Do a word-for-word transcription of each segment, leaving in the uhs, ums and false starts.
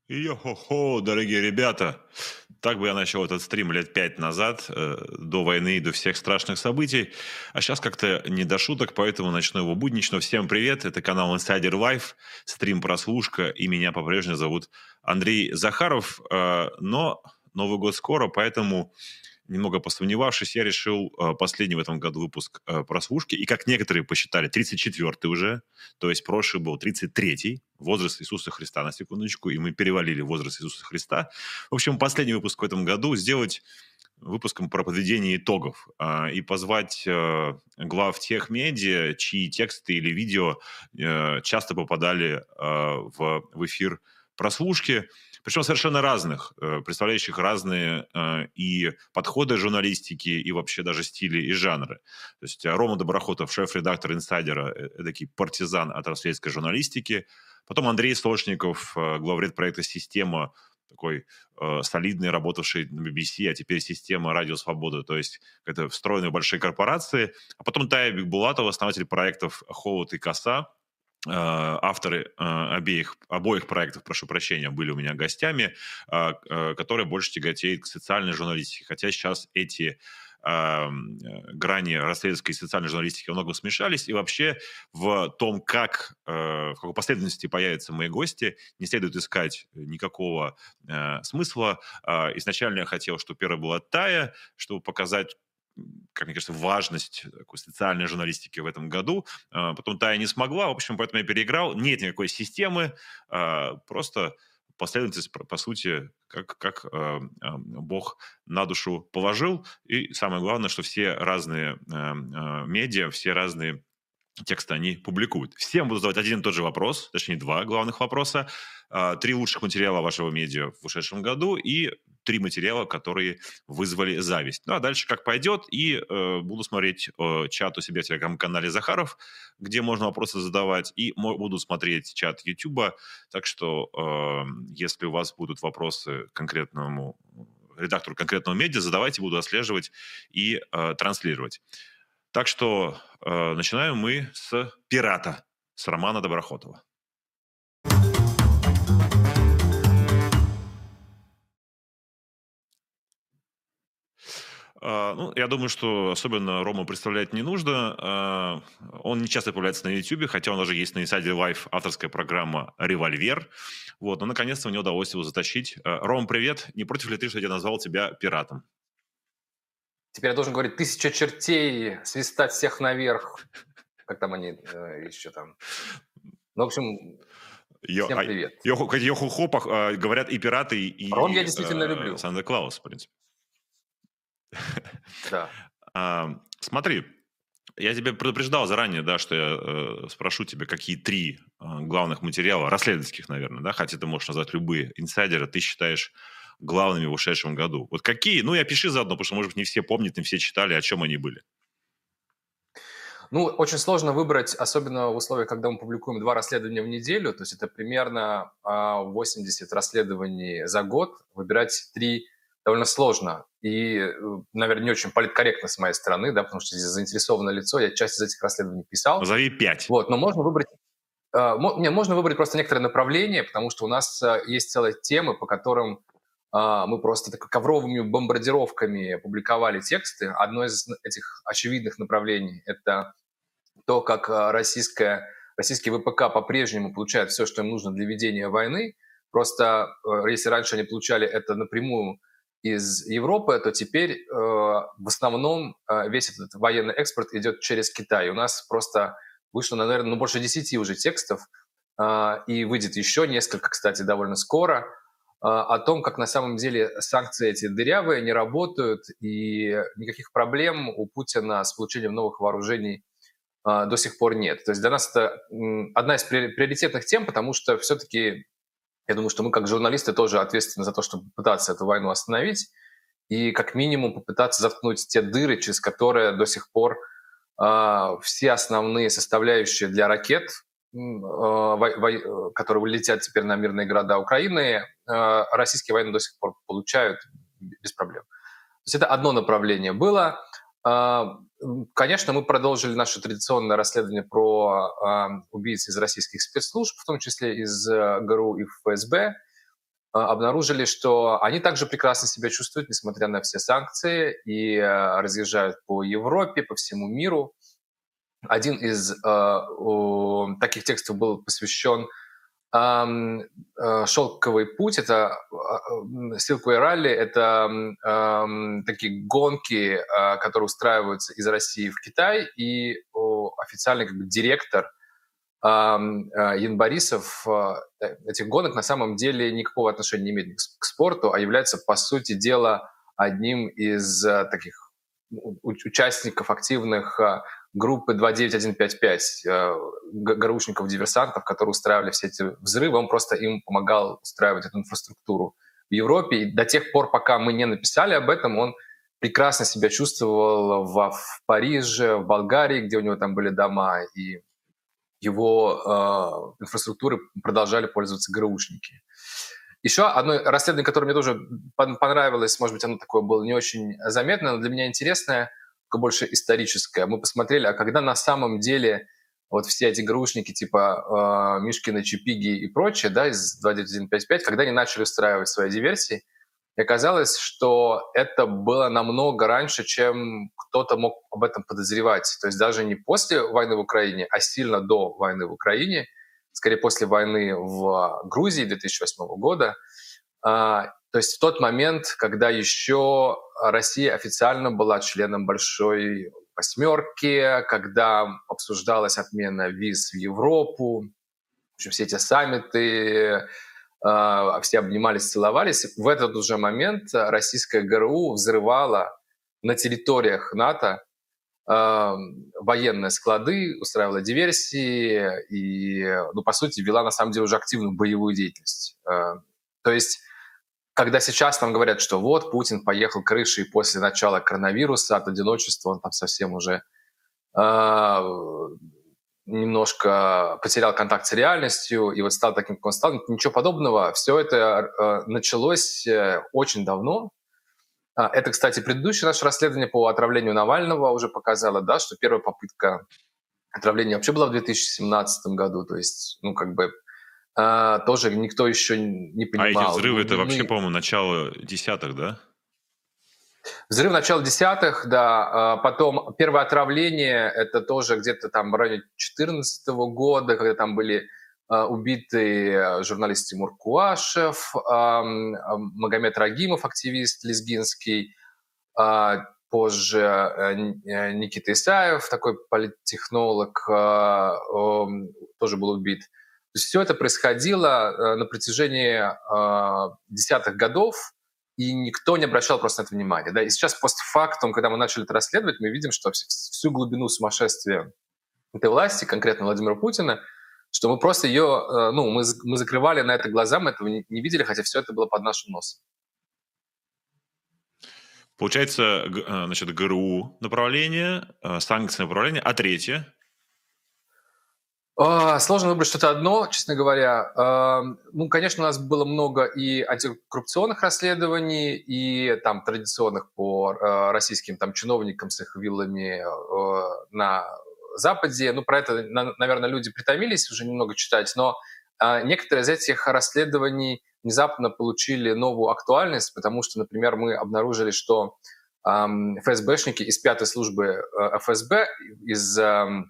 Йо-хо-хо, дорогие ребята! Так бы я начал этот стрим лет пять назад, э, до войны и до всех страшных событий. А сейчас как-то не до шуток, поэтому начну его буднично. Всем привет, это канал Insider Life, стрим «Прослушка», и меня по-прежнему зовут Андрей Захаров. Э, но Новый год скоро, поэтому, немного посомневавшись, я решил э, последний в этом году выпуск э, «Прослушки». И как некоторые посчитали, тридцать четвёртый уже, то есть прошлый был тридцать третий, возраст Иисуса Христа, на секундочку, и мы перевалили возраст Иисуса Христа. В общем, последний выпуск в этом году сделать выпуском про подведение итогов а, и позвать э, глав тех медиа, чьи тексты или видео э, часто попадали э, в, в эфир прослушки, причем совершенно разных, э, представляющих разные э, и подходы журналистики, и вообще даже стили и жанры. То есть э, Рома Доброхотов, шеф-редактор «Инсайдера», э, эдакий партизан от расследской журналистики. Потом Андрей Сошников, э, главред проекта «Система», такой э, солидный, работавший на би би си, а теперь «Система», «Радио Свобода», то есть это встроенные большие корпорации. А потом Тая Бикбулатова, основатель проектов «Холод» и «Коса». Э, авторы э, обеих, обоих проектов, прошу прощения, были у меня гостями, э, э, которые больше тяготеют к социальной журналистике. Хотя сейчас эти э, грани расследовательской и социальной журналистики много смешались, и вообще в том, как, э, в какой последовательности появятся мои гости, не следует искать никакого э, смысла. Э, изначально я хотел, чтобы первая была Тая, чтобы показать, как мне кажется, важность такой социальной журналистики в этом году. А, Потом Тая не смогла, в общем, поэтому я переиграл. Нет никакой системы, а, просто последовательность, по по сути, как, как а, а, Бог на душу положил. И самое главное, что все разные а, а, медиа, все разные тексты они публикуют. Всем буду задавать один и тот же вопрос, точнее, два главных вопроса. А, Три лучших материала вашего медиа в ушедшем году и три материала, которые вызвали зависть. Ну, а дальше как пойдет. И э, буду смотреть э, чат у себя в телеграм-канале Захаров, где можно вопросы задавать. И мо- буду смотреть чат Ютуба. Так что, э, если у вас будут вопросы к конкретному редактору конкретного медиа, задавайте, буду отслеживать и э, транслировать. Так что э, начинаем мы с «Пирата», с романа Доброхотова. А, ну, я думаю, что особенно Рому представлять не нужно. А, Он не часто появляется на Ютубе, хотя он даже есть на Insider Life авторская программа «Револьвер». Вот, но наконец-то мне удалось его затащить. А, Ром, привет. Не против ли ты, что я назвал тебя пиратом? Теперь я должен говорить «тысяча чертей», свистать всех наверх. Как там они э, еще там? Ну, в общем, Йо, всем а, привет. йоху, йоху-хоп, а, говорят и пираты, Ром я и действительно э, люблю. Санта-Клаус, в принципе. Да. А, Смотри, я тебя предупреждал заранее, да, что я э, спрошу тебя, какие три э, главных материала, расследовательских, наверное, да, хотя ты можешь назвать любые инсайдеры, ты считаешь главными в ушедшем году. Вот какие? Ну и опиши заодно, потому что, может быть, не все помнят, не все читали, о чем они были. Ну, очень сложно выбрать, особенно в условиях, когда мы публикуем два расследования в неделю, то есть это примерно а, восемьдесят расследований за год. Выбирать три довольно сложно. И, э, наверное, не очень политкорректно с моей стороны, да, потому что здесь заинтересованное лицо, я часть из этих расследований писал. Назови пять. Вот, но можно выбрать А, мо не, можно выбрать просто некоторые направления, потому что у нас, а, есть целая тема, по которым, а, мы просто так ковровыми бомбардировками публиковали тексты. Одно из этих очевидных направлений — это то, как, а, российская российский вэ пэ ка по-прежнему получает все, что им нужно для ведения войны. Просто, э, если раньше они получали это напрямую из Европы, то теперь, э, в основном, э, весь этот военный экспорт идет через Китай. И у нас просто вышло, наверное, ну, больше десяти уже текстов, а, и выйдет еще несколько, кстати, довольно скоро, а, о том, как на самом деле санкции эти дырявые, не работают, и никаких проблем у Путина с получением новых вооружений а, до сих пор нет. То есть для нас это м, одна из приори- приоритетных тем, потому что все-таки я думаю, что мы как журналисты тоже ответственны за то, чтобы пытаться эту войну остановить и как минимум попытаться заткнуть те дыры, через которые до сих пор а, все основные составляющие для ракет, м, а, вой- вой- э, которые летят теперь на мирные города Украины, а, российские военные до сих пор получают без проблем. То есть это одно направление было. А, Конечно, мы продолжили наше традиционное расследование про а, убийц из российских спецслужб, в том числе из э, гэ эр у и эф эс бэ. обнаружили, что они также прекрасно себя чувствуют, несмотря на все санкции, и э, разъезжают по Европе, по всему миру. Один из э, о, таких текстов был посвящен эм, э, «Шелковый путь». Это Silkway Rally, это эм, такие гонки, э, которые устраиваются из России в Китай, и о, официальный как бы директор Ян Борисов этих гонок на самом деле никакого отношения не имеет к спорту, а является, по сути дела, одним из таких участников активных группы два девять один пять пять ГРУшников-диверсантов, которые устраивали все эти взрывы. Он просто им помогал устраивать эту инфраструктуру в Европе. И до тех пор, пока мы не написали об этом, он прекрасно себя чувствовал в, в Париже, в Болгарии, где у него там были дома, и его э, инфраструктуры продолжали пользоваться ГРУшники. Еще одно расследование, которое мне тоже понравилось, может быть, оно такое было не очень заметное, но для меня интересное, только больше историческое. Мы посмотрели, а когда на самом деле вот все эти ГРУшники типа э, Мишкина, Чипиги и прочее, да, из два девять один пять пять, когда они начали устраивать свои диверсии, и оказалось, что это было намного раньше, чем кто-то мог об этом подозревать. То есть даже не после войны в Украине, а сильно до войны в Украине, скорее после войны в Грузии две тысячи восьмого года. То есть в тот момент, когда еще Россия официально была членом Большой Восьмерки, когда обсуждалась отмена виз в Европу, в общем, все эти саммиты, все обнимались, целовались. В этот уже момент российская ГРУ взрывала на территориях НАТО э, военные склады, устраивала диверсии и, ну, по сути, вела на самом деле уже активную боевую деятельность. Э, то есть, когда сейчас нам говорят, что вот Путин поехал крышей после начала коронавируса, от одиночества он там совсем уже э, немножко потерял контакт с реальностью и вот стал таким, как он стал. Ничего подобного. Все это э, началось э, очень давно. А, это, кстати, предыдущее наше расследование по отравлению Навального уже показало, да, что первая попытка отравления вообще была в две тысячи семнадцатом году. То есть, ну, как бы э, тоже никто еще не понимал. А эти взрывы — это Мы... вообще, по-моему, начало десятых, да? Взрыв начала десятых, да. Потом первое отравление, это тоже где-то там в районе две тысячи четырнадцатого года, когда там были убиты журналист Тимур Куашев, Магомед Рагимов, активист лезгинский, позже Никита Исаев, такой политтехнолог, тоже был убит. То есть все это происходило на протяжении десятых годов, и никто не обращал просто на это внимания. Да? И сейчас постфактум, когда мы начали это расследовать, мы видим, что всю глубину сумасшествия этой власти, конкретно Владимира Путина, что мы просто ее, ну, мы, мы закрывали на это глаза, мы этого не, не видели, хотя все это было под нашим носом. Получается, значит, ГРУ направление, санкции направление, а третье? Сложно выбрать что-то одно, честно говоря. Ну, конечно, у нас было много и антикоррупционных расследований, и там традиционных по российским там чиновникам с их виллами на Западе. Ну, про это, наверное, люди притомились уже немного читать, но некоторые из этих расследований внезапно получили новую актуальность, потому что, например, мы обнаружили, что ФСБшники из пятой службы ФСБ, из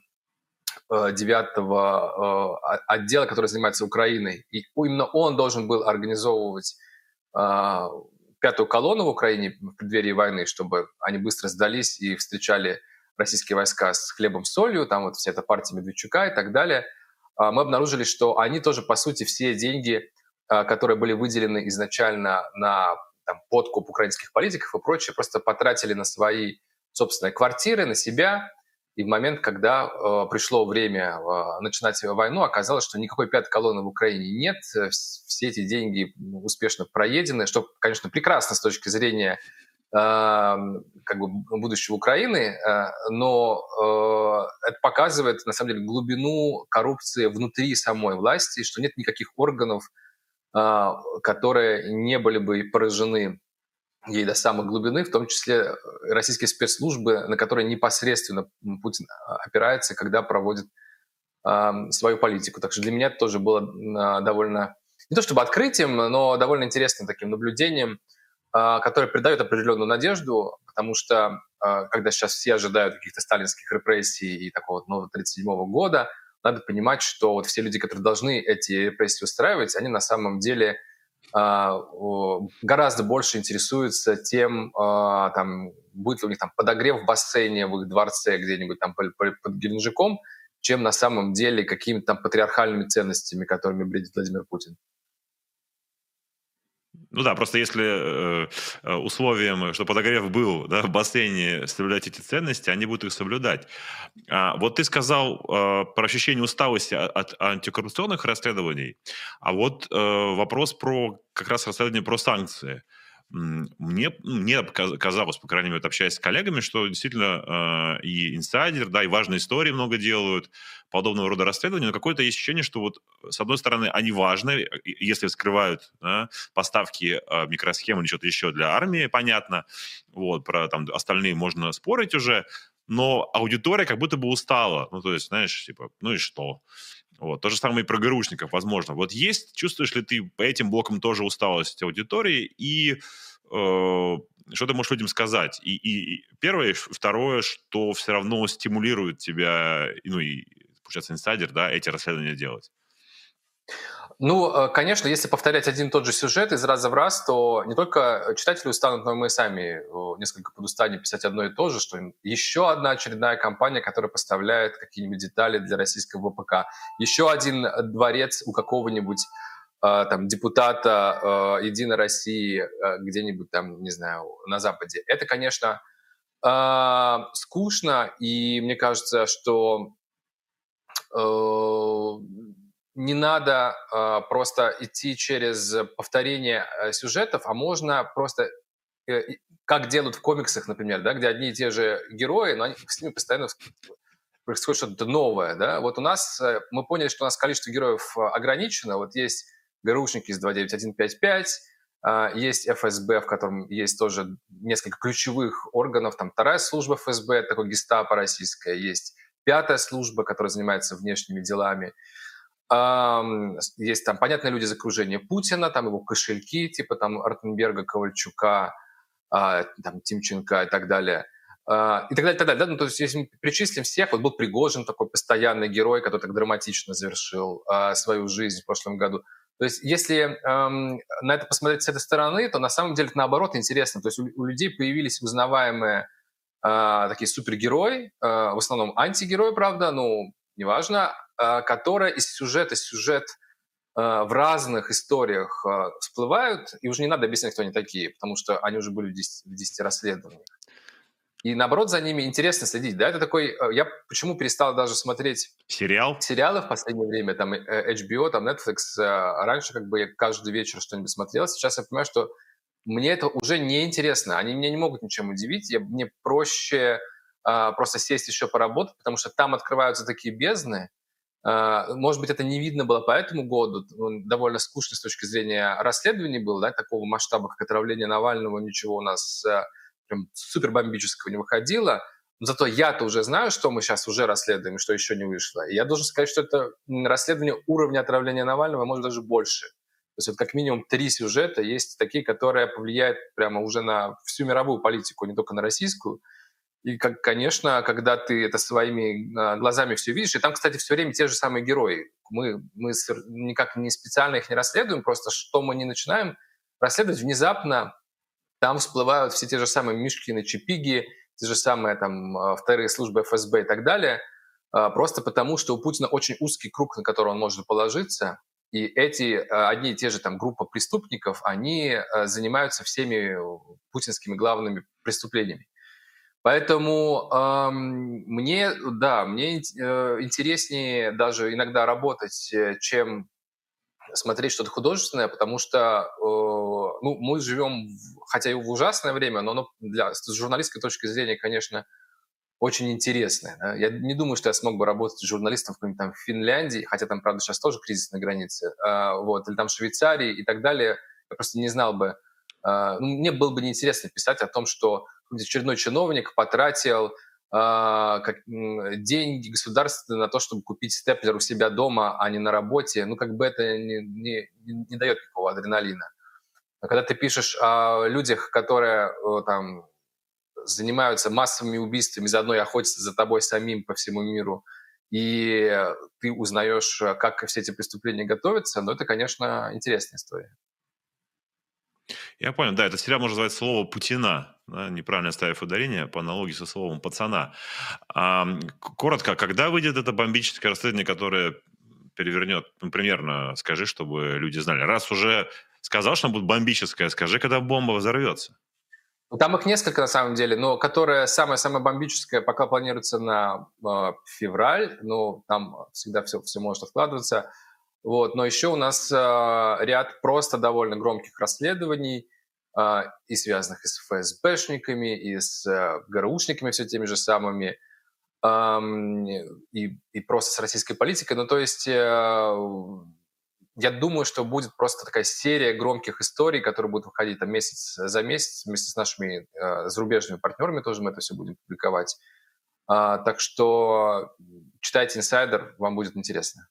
девятого отдела, который занимается Украиной. И именно он должен был организовывать пятую колонну в Украине в преддверии войны, чтобы они быстро сдались и встречали российские войска с хлебом, солью, там вот вся эта партия Медведчука и так далее. Мы обнаружили, что они тоже, по сути, все деньги, которые были выделены изначально на там, подкуп украинских политиков и прочее, просто потратили на свои собственные квартиры, на себя. И в момент, когда э, пришло время э, начинать войну, оказалось, что никакой пятой колонны в Украине нет. Все эти деньги успешно проедены, что, конечно, прекрасно с точки зрения э, как бы будущего Украины, э, но э, это показывает, на самом деле, глубину коррупции внутри самой власти, что нет никаких органов, э, которые не были бы поражены ей до самой глубины, в том числе российские спецслужбы, на которые непосредственно Путин опирается, когда проводит э, свою политику. Так что для меня это тоже было э, довольно не то чтобы открытием, но довольно интересным таким наблюдением, которое придает определенную надежду, потому что когда сейчас все ожидают каких-то сталинских репрессий и такого нового тридцать седьмого года, надо понимать, что вот все люди, которые должны эти репрессии устраивать, они на самом деле гораздо больше интересуются тем, там, будет ли у них там подогрев в бассейне в их дворце где-нибудь там под Геленджиком, чем на самом деле какими-то там патриархальными ценностями, которыми бредит Владимир Путин. Ну да, просто если э, условием, что подогрев был, да, в бассейне соблюдать эти ценности, они будут их соблюдать. А, вот ты сказал э, про ощущение усталости от антикоррупционных расследований, а вот э, вопрос про как раз расследование про санкции. Мне, мне казалось, по крайней мере, общаясь с коллегами, что действительно э, и инсайдер, да, и важные истории много делают, подобного рода расследования, но какое-то есть ощущение, что вот с одной стороны они важны, если вскрывают, да, поставки э, микросхем или что-то еще для армии, понятно, вот, про там остальные можно спорить уже, но аудитория как будто бы устала, ну, то есть, знаешь, типа, ну и что? Вот. То же самое и про ГРУшников, возможно. Вот есть, чувствуешь ли ты по этим блокам тоже усталость аудитории, и э, что ты можешь людям сказать? И, и, и первое, второе, что все равно стимулирует тебя, ну и, получается, инсайдер, да, эти расследования делать? Ну, конечно, если повторять один и тот же сюжет из раза в раз, то не только читатели устанут, но и мы сами несколько подустанем писать одно и то же, что еще одна очередная компания, которая поставляет какие-нибудь детали для российского ВПК, еще один дворец у какого-нибудь там депутата «Единой России» где-нибудь там, не знаю, на Западе. Это, конечно, скучно, и мне кажется, что не надо э, просто идти через повторение э, сюжетов, а можно просто, э, как делают в комиксах, например, да, где одни и те же герои, но они, с ними постоянно происходит что-то новое. Да? Вот у нас, э, мы поняли, что у нас количество героев ограничено. Вот есть ГРУшники из два девять один пять пять, э, есть эф эс бэ, в котором есть тоже несколько ключевых органов. Там вторая служба эф эс бэ, это такое гестапо российское, есть пятая служба, которая занимается внешними делами. Есть там, понятно, люди из окружения Путина, там его кошельки, типа там Ротенберга, Ковальчука, там Тимченко и так далее. И так далее, и так далее. Да? Ну, то есть, если мы перечислим всех, вот был Пригожин, такой постоянный герой, который так драматично завершил а, свою жизнь в прошлом году. То есть, если эм, на это посмотреть с этой стороны, то на самом деле это наоборот интересно. То есть, у, у людей появились узнаваемые э, такие супергерои, э, в основном антигерои, правда, ну, неважно, которая из сюжета в сюжет э, в разных историях э, всплывают, и уже не надо объяснять, кто они такие, потому что они уже были в десяти расследованиях. И наоборот, за ними интересно следить. Да? Это такой... Я почему перестал даже смотреть Сериал? сериалы в последнее время, там эйч би о, там Netflix. Раньше как бы я каждый вечер что-нибудь смотрел. Сейчас я понимаю, что мне это уже не интересно. Они меня не могут ничем удивить. Я, мне проще э, просто сесть еще поработать, потому что там открываются такие бездны. Может быть, это не видно было по этому году. Он довольно скучный с точки зрения расследований был, да, такого масштаба, как отравление Навального, ничего у нас прям супер бомбического не выходило. Но зато я-то уже знаю, что мы сейчас уже расследуем, и что еще не вышло. И я должен сказать, что это расследование уровня отравления Навального, может, даже больше. То есть вот как минимум три сюжета есть такие, которые повлияют прямо уже на всю мировую политику, не только на российскую. И, как, конечно, когда ты это своими а, глазами все видишь, и там, кстати, все время те же самые герои. Мы, мы никак не специально их не расследуем, просто что мы не начинаем расследовать, внезапно там всплывают все те же самые Мишкины, Чипиги, те же самые там вторые службы эф эс бэ и так далее, а, просто потому, что у Путина очень узкий круг, на который он может положиться, и эти а, одни и те же там группы преступников, они а, занимаются всеми путинскими главными преступлениями. Поэтому эм, мне, да, мне э, интереснее даже иногда работать, чем смотреть что-то художественное, потому что э, ну, мы живем, в, хотя и в ужасное время, но оно для, с журналистской точки зрения, конечно, очень интересное. Да? Я не думаю, что я смог бы работать журналистом в какой-нибудь там Финляндии, хотя там, правда, сейчас тоже кризис на границе, э, вот, или там Швейцарии и так далее. Я просто не знал бы. Э, ну, мне было бы неинтересно писать о том, что очередной чиновник потратил а, как, м, деньги государственные на то, чтобы купить степлер у себя дома, а не на работе, ну, как бы это не, не, не дает никакого адреналина. А когда ты пишешь о людях, которые э, там занимаются массовыми убийствами, заодно и охотятся за тобой самим по всему миру, и э, ты узнаешь, э, как все эти преступления готовятся, ну, это, конечно, интересная история. Я понял, да, этот сериал можно назвать слово «Путина», да, неправильно ставив ударение, по аналогии со словом «пацана». А, м, к- коротко, когда выйдет это бомбическое расследование, которое перевернет, ну, примерно скажи, чтобы люди знали. Раз уже сказал, что оно будет бомбическое, скажи, когда бомба взорвется. Ну, там их несколько на самом деле, но которая самая-самая бомбическая пока планируется на э, февраль, но там всегда все, все может откладываться. Вот. Но еще у нас э, ряд просто довольно громких расследований, э, и связанных и с ФСБшниками, и с э, ГРУшниками все теми же самыми, ам, и, и просто с российской политикой. Ну, то есть э, я думаю, что будет просто такая серия громких историй, которые будут выходить там месяц за месяц вместе с нашими э, зарубежными партнерами, тоже мы это все будем публиковать. А, так что читайте «Инсайдер», вам будет интересно.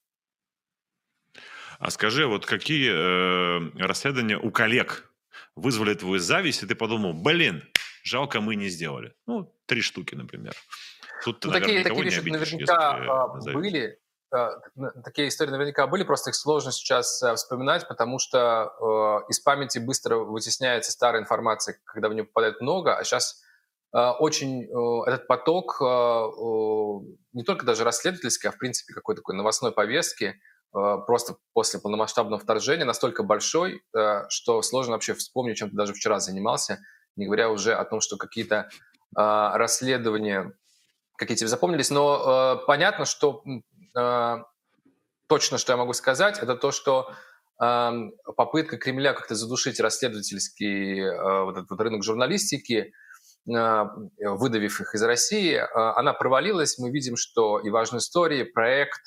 А скажи, вот какие э, расследования у коллег вызвали твою зависть, и ты подумал, блин, жалко, мы не сделали. Ну, три штуки, например. Тут ты, Ну, наверное, такие, никого такие не вещи обидишь, наверняка если а, назовешь. были, а, н- такие истории наверняка были, просто их сложно сейчас а, вспоминать, потому что а, из памяти быстро вытесняется старая информация, когда в нее попадает много, а сейчас очень э, этот поток а, о, не только даже расследовательской, а в принципе какой-то такой новостной повестки а, просто после полномасштабного вторжения настолько большой, а, что сложно вообще вспомнить, чем ты даже вчера занимался, не говоря уже о том, что какие-то а, расследования какие тебе запомнились, но э, понятно, что э, точно, что я могу сказать, это то, что э, попытка Кремля как-то задушить расследовательский э, вот этот вот рынок журналистики, э, выдавив их из России, э, она провалилась. Мы видим, что и «Важные истории», проект,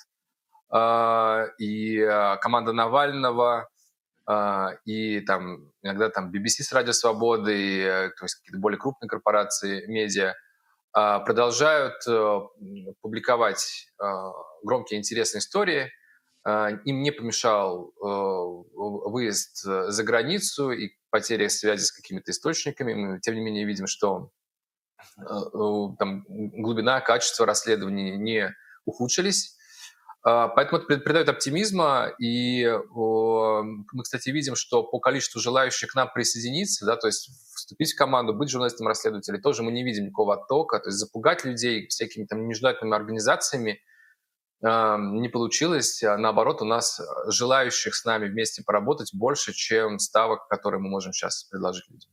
э, и э, команда Навального, э, и там иногда там би би си с «Радио Свободы», и, э, то есть какие-то более крупные корпорации, медиа, а, продолжают э, публиковать а, громкие интересные истории. А, Им не помешал э, выезд э, за границу и потеря связи с какими-то источниками. Мы, тем не менее, видим, что э, э, там глубина, качество расследований не ухудшились. А, Поэтому это придает оптимизма, и о, мы, кстати, видим, что по количеству желающих к нам присоединиться, да, то есть вступить в команду, быть журналистом-расследователем, тоже мы не видим никакого оттока, то есть запугать людей всякими там нежелательными организациями а, не получилось. А наоборот, у нас желающих с нами вместе поработать больше, чем ставок, которые мы можем сейчас предложить людям.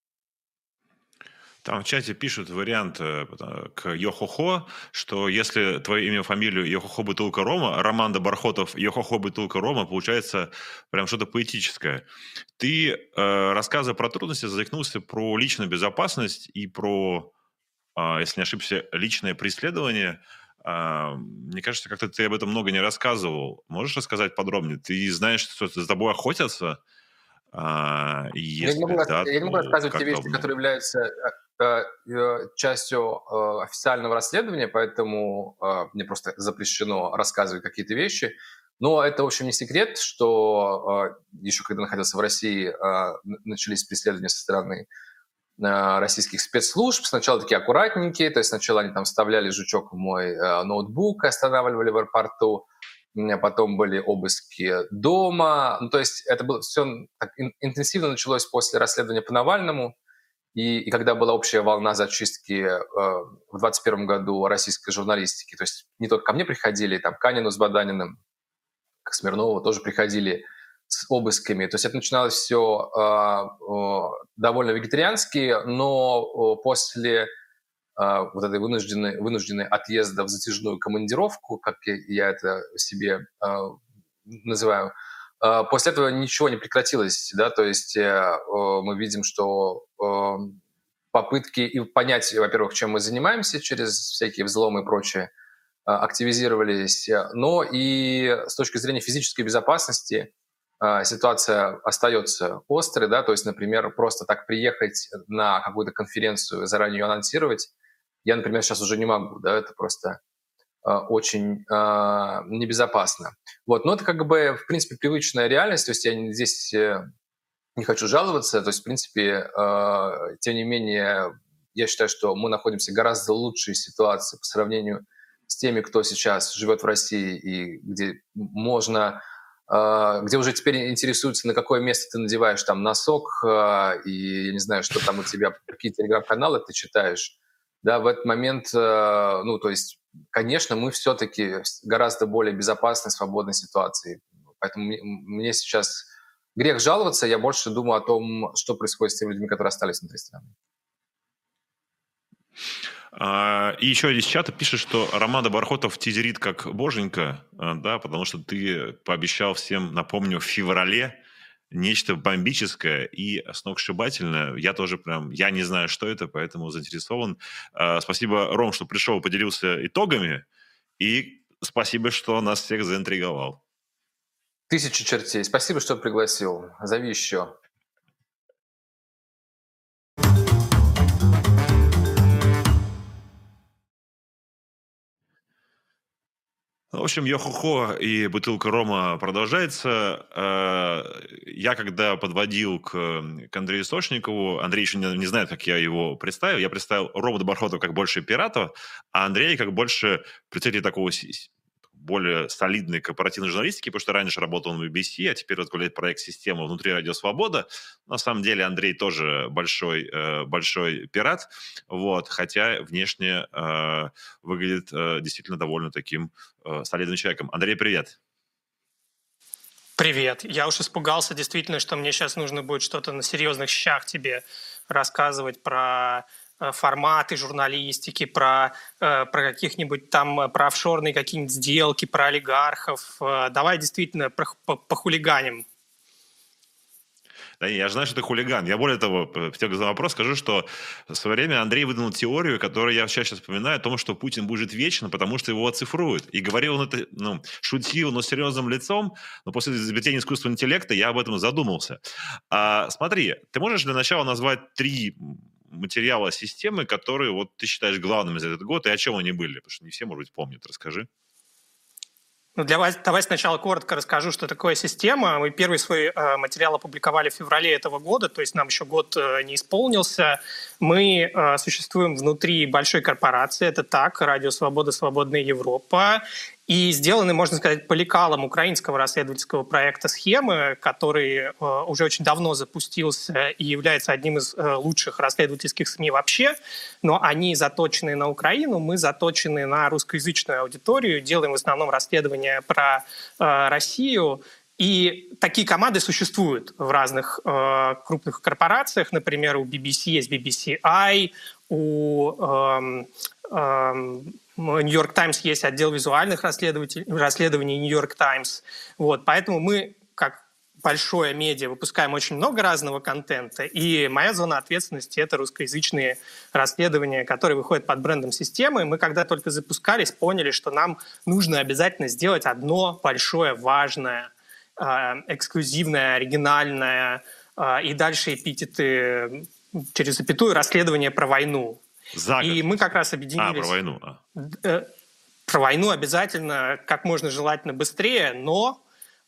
Там в чате пишут вариант э, к Йохохо, что если твое имя, фамилию Йохохо Бутылка Рома, Роман Бархотов Йохохо Бутылка Рома, получается прям что-то поэтическое. Ты, э, рассказывая про трудности, заикнулся про личную безопасность и про, а, если не ошибся, личное преследование. А, Мне кажется, как-то ты об этом много не рассказывал. Можешь рассказать подробнее? Ты знаешь, что за тобой охотятся? А, И Я не если могу, рас- да, я не могу то рассказывать те как вещи, давно? которые являются э, э, э, частью э, официального расследования, поэтому э, мне просто запрещено рассказывать какие-то вещи. Но это, в общем, не секрет, что э, еще когда находился в России, э, н- начались преследования со стороны э, российских спецслужб. Сначала такие аккуратненькие, то есть сначала они там вставляли жучок в мой э, ноутбук, останавливали в аэропорту, у меня потом были обыски дома. Ну, то есть это было все так ин- интенсивно началось после расследования по Навальному, и, и когда была общая волна зачистки э, в двадцать первом году российской журналистики, то есть не только ко мне приходили, там, к Канину с Баданиным, к Смирнову тоже приходили с обысками. То есть это начиналось все э, довольно вегетариански, но э, после а, вот этой вынужденной, вынужденной отъезда в затяжную командировку, как я это себе а, называю, а, после этого ничего не прекратилось, да, то есть э, мы видим, что э, попытки и понять, во-первых, чем мы занимаемся через всякие взломы и прочее, а, активизировались, но и с точки зрения физической безопасности а, ситуация остается острой, да, то есть, например, просто так приехать на какую-то конференцию, заранее ее анонсировать, Я, например, сейчас уже не могу, да, это просто э, очень э, небезопасно. Вот, но это как бы, в принципе, привычная реальность, то есть я не- здесь э, не хочу жаловаться, то есть, в принципе, э, тем не менее, я считаю, что мы находимся в гораздо лучшей ситуации по сравнению с теми, кто сейчас живет в России и где можно, э, где уже теперь интересуются, на какое место ты надеваешь там носок, э, и я не знаю, что там у тебя, какие телеграм-каналы ты читаешь. Да, в этот момент, э, ну, то есть, конечно, мы все-таки в гораздо более безопасной, свободной ситуации. Поэтому мне мне сейчас грех жаловаться, я больше думаю о том, что происходит с теми людьми, которые остались внутри страны. А, И еще из чата пишет, что Роман Доброхотов тизерит как боженька, а, да, потому что ты пообещал всем, напомню, в феврале нечто бомбическое и сногсшибательное. Я тоже прям, я не знаю, что это, поэтому заинтересован. А, Спасибо, Ром, что пришел, поделился итогами, и спасибо, что нас всех заинтриговал. Тысячи чертей. Спасибо, что пригласил. Зови еще. Ну, в общем, йо-хо-хо и бутылка рома продолжается. Э, Я когда подводил к, к Андрею Сошникову, Андрей еще не, не знает, как я его представил. Я представил Рома Доброхотова как больше пирата, а Андрей как больше представитель такого с- с- более солидной корпоративной журналистики, потому что раньше работал на би би си, а теперь возглавляет проект «Система» внутри «Радио Свобода». На самом деле Андрей тоже большой, э, большой пират, вот, хотя внешне э, выглядит э, действительно довольно таким э, солидным человеком. Андрей, привет. Привет. Я уж испугался действительно, что мне сейчас нужно будет что-то на серьезных щах тебе рассказывать про э, форматы журналистики, про, э, про каких-нибудь там, э, про офшорные какие-нибудь сделки, про олигархов. Э, Давай действительно про- по- похулиганим. Да, я же знаю, что ты хулиган. Я более того, п- в тебе за вопрос скажу, что в свое время Андрей выдвинул теорию, которую я чаще вспоминаю, о том, что Путин будет вечно, потому что его оцифруют. И говорил он это, ну, шутил, но серьезным лицом, но после изобретения искусственного интеллекта я об этом задумался. А, смотри, ты можешь для начала назвать три материала системы, которые вот ты считаешь главными за этот год, и о чем они были? Потому что не все, может быть, помнят. Расскажи. Ну, для вас, давай сначала коротко расскажу, что такое система. Мы первый свой э, материал опубликовали в феврале этого года, то есть нам еще год э, не исполнился. Мы э, существуем внутри большой корпорации, это так, Радио Свобода, Свободная Европа. И сделаны, можно сказать, по лекалам украинского расследовательского проекта «Схемы», который э, уже очень давно запустился и является одним из э, лучших расследовательских СМИ вообще. Но они заточены на Украину, мы заточены на русскоязычную аудиторию, делаем в основном расследования про э, Россию. И такие команды существуют в разных э, крупных корпорациях. Например, у би би си есть би би си ай, у эм, эм, Нью-Йорк Таймс есть отдел визуальных расследований Нью-Йорк Таймс. Вот, поэтому мы, как большое медиа, выпускаем очень много разного контента, и моя зона ответственности — это русскоязычные расследования, которые выходят под брендом системы. Мы, когда только запускались, поняли, что нам нужно обязательно сделать одно большое, важное, эксклюзивное, оригинальное, и дальше эпитеты через запятую расследование про войну. За И год. мы как раз А, объединились... про войну. А. Э, Про войну обязательно, как можно желательно быстрее, но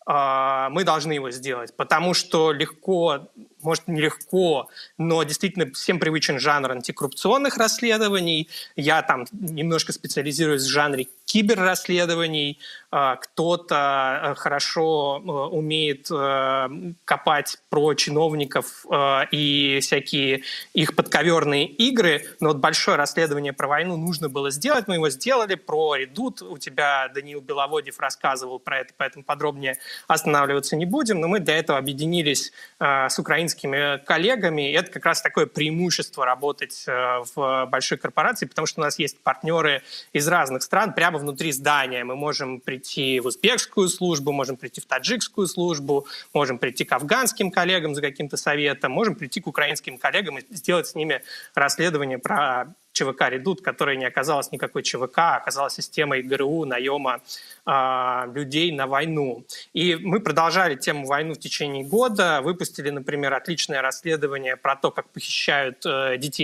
э, мы должны его сделать, потому что легко, может, нелегко, но действительно всем привычен жанр антикоррупционных расследований. Я там немножко специализируюсь в жанре киберрасследований. Э, кто-то э, хорошо э, умеет э, копать про чиновников э, и всякие их подковерные игры, но вот большое расследование про войну нужно было сделать, мы его сделали. Про Редут у тебя Даниил Беловодьев рассказывал про это, поэтому подробнее останавливаться не будем, но мы для этого объединились э, с украинскими коллегами, и это как раз такое преимущество работать э, в большой корпорации, потому что у нас есть партнеры из разных стран прямо внутри здания. Мы можем прийти в узбекскую службу, можем прийти в таджикскую службу, можем прийти к афганским коллегам за каким-то советом, можем прийти к украинским коллегам и сделать с ними расследование про ЧВК «Редут», которая не оказалась никакой ЧВК, а оказалась системой ГРУ, наема э, людей на войну. И мы продолжали тему войны в течение года, выпустили, например, отличное расследование про то, как похищают э, детей.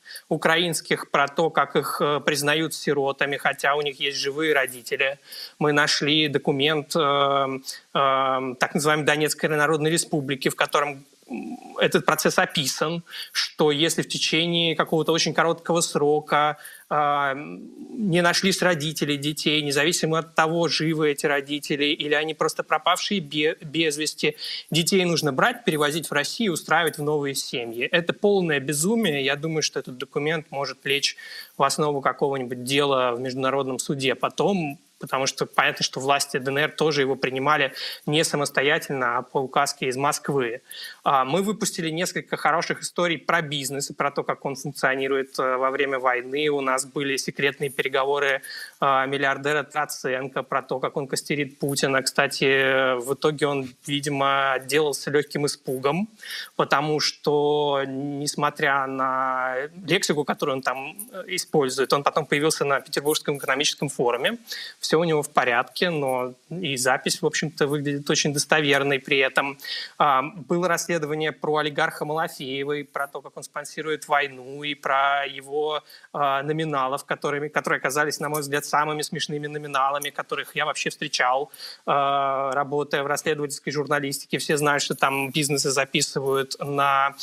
украинских про то, как их признают сиротами, хотя у них есть живые родители. Мы нашли документ э, э, так называемой Донецкой Народной Республики, в котором этот процесс описан, что если в течение какого-то очень короткого срока э, не нашлись родители детей, независимо от того, живы эти родители или они просто пропавшие без вести, детей нужно брать, перевозить в Россию, устраивать в новые семьи. Это полное безумие. Я думаю, что этот документ может лечь в основу какого-нибудь дела в международном суде потом, потому что понятно, что власти ДНР тоже его принимали не самостоятельно, а по указке из Москвы. Мы выпустили несколько хороших историй про бизнес и про то, как он функционирует во время войны. У нас были секретные переговоры миллиардера Троценко про то, как он костерит Путина. Кстати, в итоге он, видимо, отделался легким испугом, потому что, несмотря на лексику, которую он там использует, он потом появился на Петербургском экономическом форуме. Все у него в порядке, но и запись, в общем-то, выглядит очень достоверной при этом. Было расследование про олигарха Малафеева, и про то, как он спонсирует войну, и про его номиналов, которые, которые оказались, на мой взгляд, самыми смешными номиналами, которых я вообще встречал, работая в расследовательской журналистике. Все знают, что там бизнесы записывают на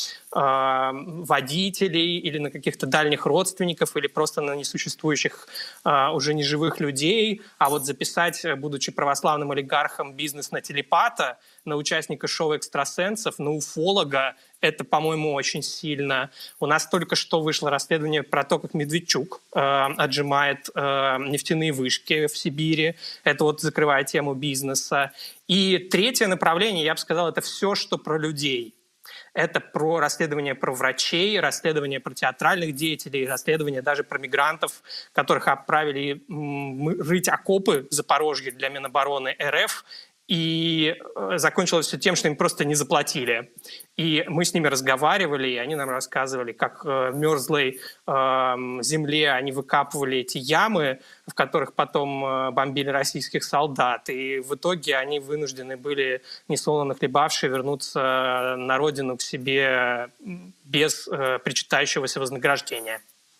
водителей или на каких-то дальних родственников, или просто на несуществующих уже неживых людей. А вот записать, будучи православным олигархом, бизнес на телепата, на участника шоу экстрасенсов, на уфолога, это, по-моему, очень сильно. У нас только что вышло расследование про то, как Медведчук э, отжимает э, нефтяные вышки в Сибири. Это вот закрывая тему бизнеса. И третье направление, я бы сказал, это все, что про людей. Это про расследование про врачей, расследование про театральных деятелей, расследование даже про мигрантов, которых отправили рыть окопы в Запорожье для Минобороны РФ, и закончилось все тем, что им просто не заплатили. И мы с ними разговаривали, и они нам рассказывали, как в мерзлой э, земле они выкапывали эти ямы, в которых потом бомбили российских солдат. И в итоге они вынуждены были, несолоно хлебавшие, вернуться на родину к себе без э, причитающегося вознаграждения.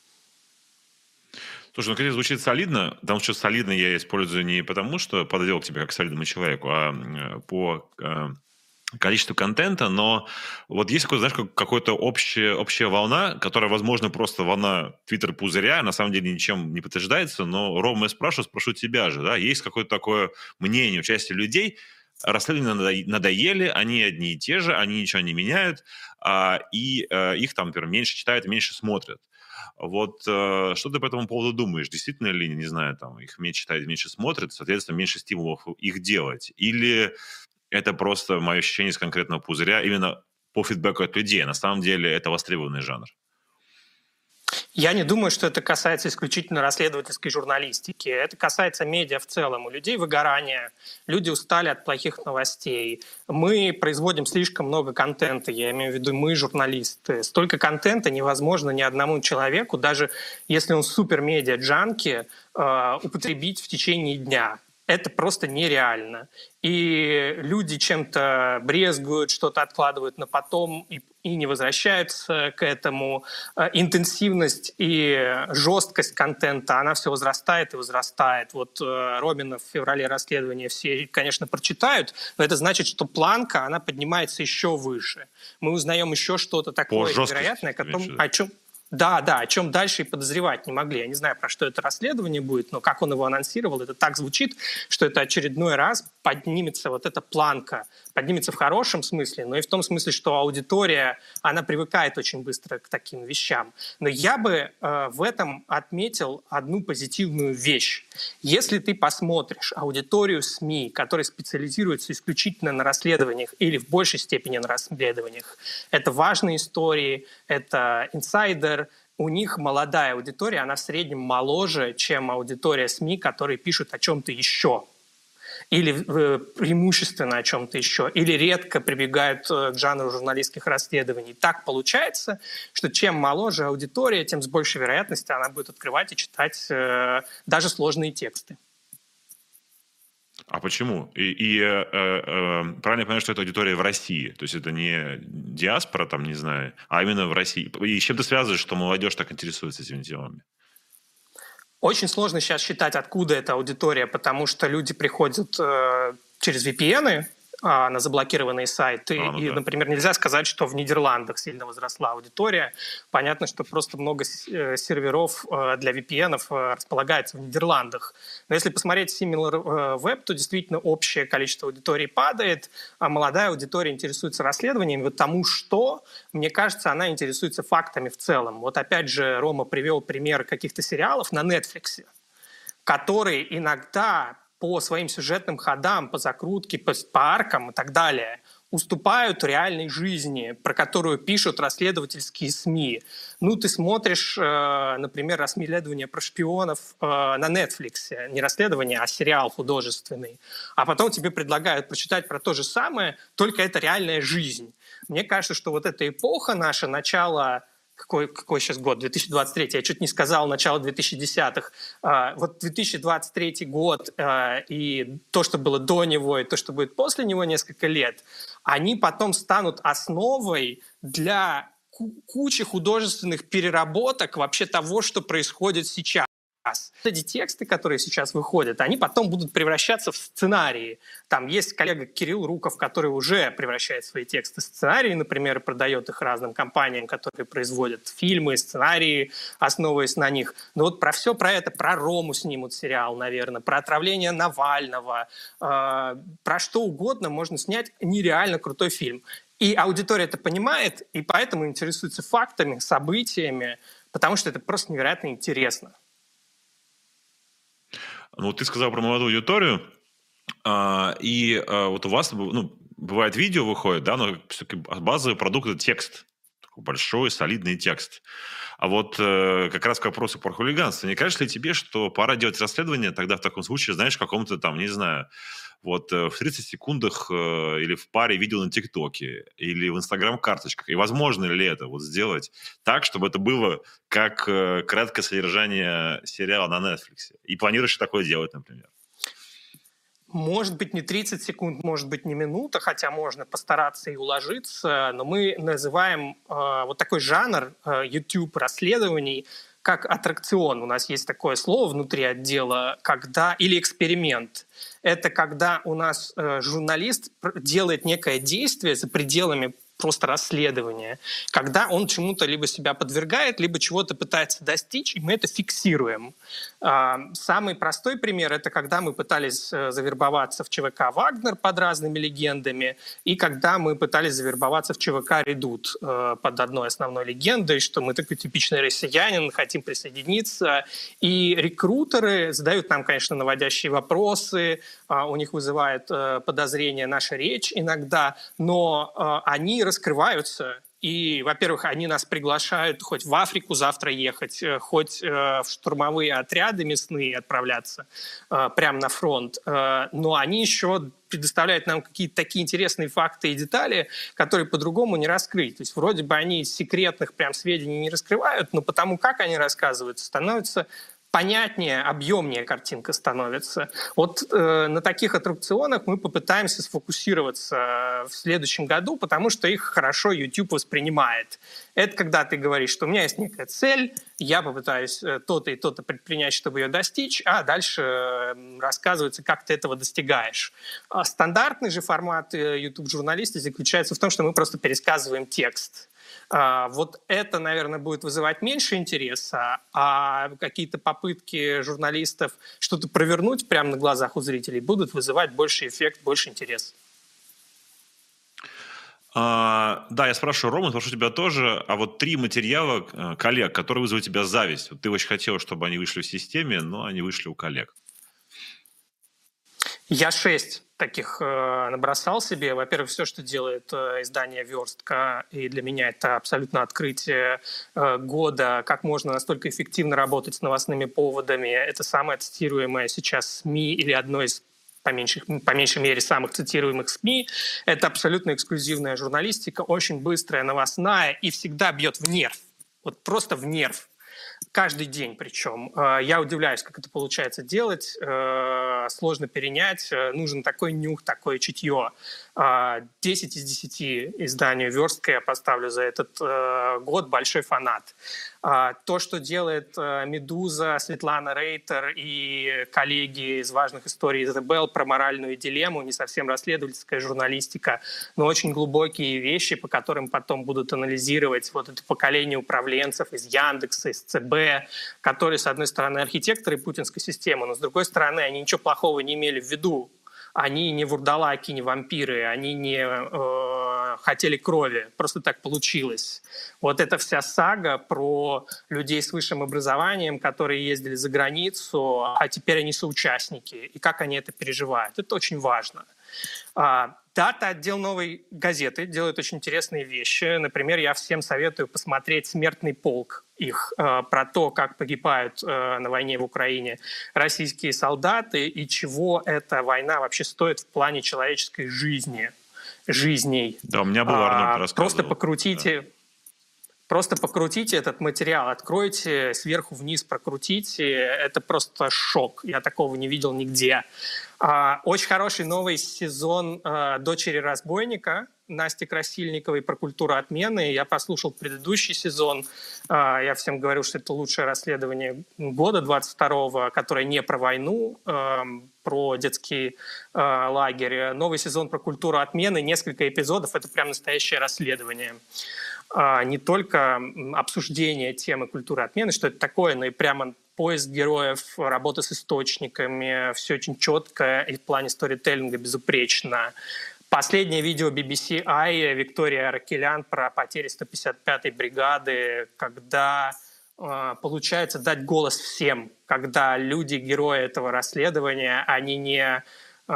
Слушай, ну, конечно, звучит солидно, потому что солидно я использую не потому, что подойдел к тебе как к солидному человеку, а по количеству контента, но вот есть какой-то, знаешь, какая-то общая, общая волна, которая, возможно, просто волна твиттер-пузыря, на самом деле ничем не подтверждается, но, Рома, я спрашиваю, спрошу тебя же, да, есть какое-то такое мнение у части людей, расследования надоели, они одни и те же, они ничего не меняют, а, и а, их там, например, меньше читают, меньше смотрят. Вот э, что ты по этому поводу думаешь? Действительно ли, не знаю, там их меньше читают, меньше смотрят, соответственно, меньше стимулов их делать? Или это просто мое ощущение из конкретного пузыря именно по фидбэку от людей? На самом деле это востребованный жанр. Я не думаю, что это касается исключительно расследовательской журналистики. Это касается медиа в целом. У людей выгорание, люди устали от плохих новостей. Мы производим слишком много контента, я имею в виду мы, журналисты. Столько контента невозможно ни одному человеку, даже если он супер-медиа-джанки, э, употребить в течение дня. Это просто нереально. И люди чем-то брезгуют, что-то откладывают на потом и, и не возвращаются к этому. Интенсивность и жесткость контента, она все возрастает и возрастает. Вот Ромина в феврале расследования все, конечно, прочитают, но это значит, что планка, она поднимается еще выше. Мы узнаем еще что-то такое невероятное, о чем... Да, да, о чем дальше и подозревать не могли. Я не знаю, про что это расследование будет, но как он его анонсировал, это так звучит, что это очередной раз поднимется вот эта планка. Поднимется в хорошем смысле, но и в том смысле, что аудитория, она привыкает очень быстро к таким вещам. Но я бы э, в этом отметил одну позитивную вещь. Если ты посмотришь аудиторию СМИ, которые специализируются исключительно на расследованиях или в большей степени на расследованиях, это важные истории, это инсайдер, у них молодая аудитория, она в среднем моложе, чем аудитория СМИ, которые пишут о чем-то еще. Или преимущественно о чем-то еще, или редко прибегают к жанру журналистских расследований. Так получается, что чем моложе аудитория, тем с большей вероятностью она будет открывать и читать э, даже сложные тексты. А почему? И, и э, э, правильно я понимаю, что это аудитория в России? То есть это не диаспора, там, не знаю, а именно в России. И с чем ты связываешь, что молодежь так интересуется этими темами? Очень сложно сейчас считать, откуда эта аудитория, потому что люди приходят э, через ви пи эн э, на заблокированные сайты. А, ну и, да. например, нельзя сказать, что в Нидерландах сильно возросла аудитория. Понятно, что просто много э, серверов э, для ви пи эн э, располагается в Нидерландах. Но если посмотреть SimilarWeb, то действительно общее количество аудитории падает, а молодая аудитория интересуется расследованиями, потому что, мне кажется, она интересуется фактами в целом. Вот опять же Рома привел пример каких-то сериалов на Netflix, которые иногда по своим сюжетным ходам, по закрутке, по, по аркам и так далее уступают реальной жизни, про которую пишут расследовательские СМИ. Ну, ты смотришь, э, например, расследование про шпионов э, на Netflix. Не расследование, а сериал художественный. А потом тебе предлагают прочитать про то же самое, только это реальная жизнь. Мне кажется, что вот эта эпоха наша, начало... Какой, какой сейчас год? две тысячи двадцать третий. Я чуть не сказал начало двухтысячных. А, вот две тысячи двадцать третий год а, и то, что было до него, и то, что будет после него несколько лет, они потом станут основой для кучи художественных переработок вообще того, что происходит сейчас. Эти тексты, которые сейчас выходят, они потом будут превращаться в сценарии. Там есть коллега Кирилл Руков, который уже превращает свои тексты в сценарии, например, и продает их разным компаниям, которые производят фильмы, сценарии, основываясь на них. Но вот про все про это, про Рому снимут сериал, наверное, про отравление Навального, э, про что угодно можно снять нереально крутой фильм. И аудитория это понимает, и поэтому интересуется фактами, событиями, потому что это просто невероятно интересно. Ну, ты сказал про молодую аудиторию, а, и а, вот у вас, ну, бывает видео выходит, да, но все-таки базовый продукт – это текст, такой большой, солидный текст. А вот э, как раз к вопросу про хулиганство. Не кажется ли тебе, что пора делать расследование тогда в таком случае, знаешь, в каком-то там, не знаю, вот э, в тридцать секундах э, или в паре видео на ТикТоке, или в Инстаграм-карточках? И возможно ли это вот сделать так, чтобы это было как э, краткое содержание сериала на Netflix? И планируешь такое делать, например? Может быть, не тридцать секунд, может быть, не минута, хотя можно постараться и уложиться, но мы называем э, вот такой жанр э, YouTube-расследований как аттракцион. У нас есть такое слово внутри отдела, когда или эксперимент. Это когда у нас э, журналист делает некое действие за пределами просто расследования, когда он чему-то либо себя подвергает, либо чего-то пытается достичь, и мы это фиксируем. Самый простой пример – это когда мы пытались завербоваться в ЧВК «Вагнер» под разными легендами, и когда мы пытались завербоваться в ЧВК «Редут» под одной основной легендой, что мы такой типичный россиянин, хотим присоединиться. И рекрутеры задают нам, конечно, наводящие вопросы, у них вызывает подозрение наша речь иногда, но они раскрываются. И, во-первых, они нас приглашают хоть в Африку завтра ехать, хоть э, в штурмовые отряды мясные отправляться э, прямо на фронт. Э, но они еще предоставляют нам какие-то такие интересные факты и детали, которые по-другому не раскрыть. То есть вроде бы они секретных прям сведений не раскрывают, но потому как они рассказываются, становится понятнее, объемнее картинка становится. Вот э, на таких аттракционах мы попытаемся сфокусироваться в следующем году, потому что их хорошо YouTube воспринимает. Это когда ты говоришь, что у меня есть некая цель, я попытаюсь то-то и то-то предпринять, чтобы ее достичь, а дальше э, рассказывается, как ты этого достигаешь. А стандартный же формат YouTube-журналистики заключается в том, что мы просто пересказываем текст. Вот это, наверное, будет вызывать меньше интереса, а какие-то попытки журналистов что-то провернуть прямо на глазах у зрителей будут вызывать больше эффект, больше интерес. А, да, я спрашиваю Рома, спрошу тебя тоже. А вот три материала коллег, которые вызывают у тебя зависть. Вот ты очень хотел, чтобы они вышли в системе, но они вышли у коллег. Я шесть таких э, набросал себе. Во-первых, все, что делает э, издание «Верстка», и для меня это абсолютно открытие э, года, как можно настолько эффективно работать с новостными поводами. Это самое цитируемое сейчас СМИ или одно из по меньшей, по меньшей мере самых цитируемых СМИ. Это абсолютно эксклюзивная журналистика, очень быстрая, новостная и всегда бьет в нерв. Вот просто в нерв. каждый день причем. Я удивляюсь, как это получается делать. Сложно перенять. Нужен такой нюх, такое чутье. десять из десяти изданию «Верстка» я поставлю за этот год. Большой фанат. То, что делает «Медуза», Светлана Рейтер и коллеги из «Важных историй» Изабелл про моральную дилемму, не совсем расследовательская журналистика, но очень глубокие вещи, по которым потом будут анализировать вот это поколение управленцев из Яндекса, из ЦБ, которые, с одной стороны, архитекторы путинской системы, но, с другой стороны, они ничего плохого не имели в виду. Они не вурдалаки, не вампиры, они не э, хотели крови, просто так получилось. Вот эта вся сага про людей с высшим образованием, которые ездили за границу, а теперь они соучастники, и как они это переживают. Это очень важно. А, Дата-отдел «Новой газеты» делает очень интересные вещи. Например, я всем советую посмотреть «Смертный полк» их, э, про то, как погибают э, на войне в Украине российские солдаты и чего эта война вообще стоит в плане человеческой жизни, жизней. Да, у меня был Арнольд рассказывал. Просто покрутите... Да. Просто покрутите этот материал, откройте, сверху вниз прокрутите. Это просто шок. Я такого не видел нигде. Очень хороший новый сезон «Дочери разбойника» Насти Красильниковой про культуру отмены. Я послушал предыдущий сезон. Я всем говорил, что это лучшее расследование года двадцать второго, которое не про войну, про детский лагерь. Новый сезон про культуру отмены, несколько эпизодов. Это прям настоящее расследование. Не только обсуждение темы культуры отмены, что это такое, но и прямо поиск героев, работа с источниками, все очень четко и в плане сторителлинга безупречно. Последнее видео би би си Ай Виктория Аракелян про потери сто пятьдесят пятой бригады, когда э, получается дать голос всем, когда люди, герои этого расследования, они не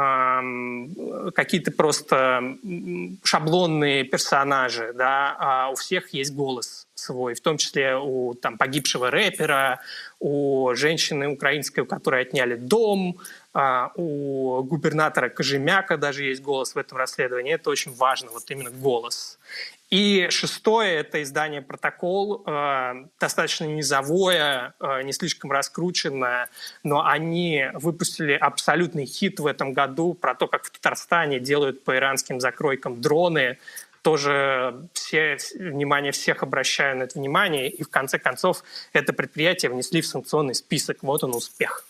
какие-то просто шаблонные персонажи, да, а у всех есть голос свой, в том числе у там, погибшего рэпера, у женщины украинской, у которой отняли дом, у губернатора Кожемяка даже есть голос в этом расследовании. Это очень важно, вот именно голос. И шестое – это издание «Протокол», э, достаточно низовое, э, не слишком раскрученное, но они выпустили абсолютный хит в этом году про то, как в Татарстане делают по иранским закройкам дроны. Тоже все, внимание всех обращаю на это внимание. И в конце концов это предприятие внесли в санкционный список. Вот он успех.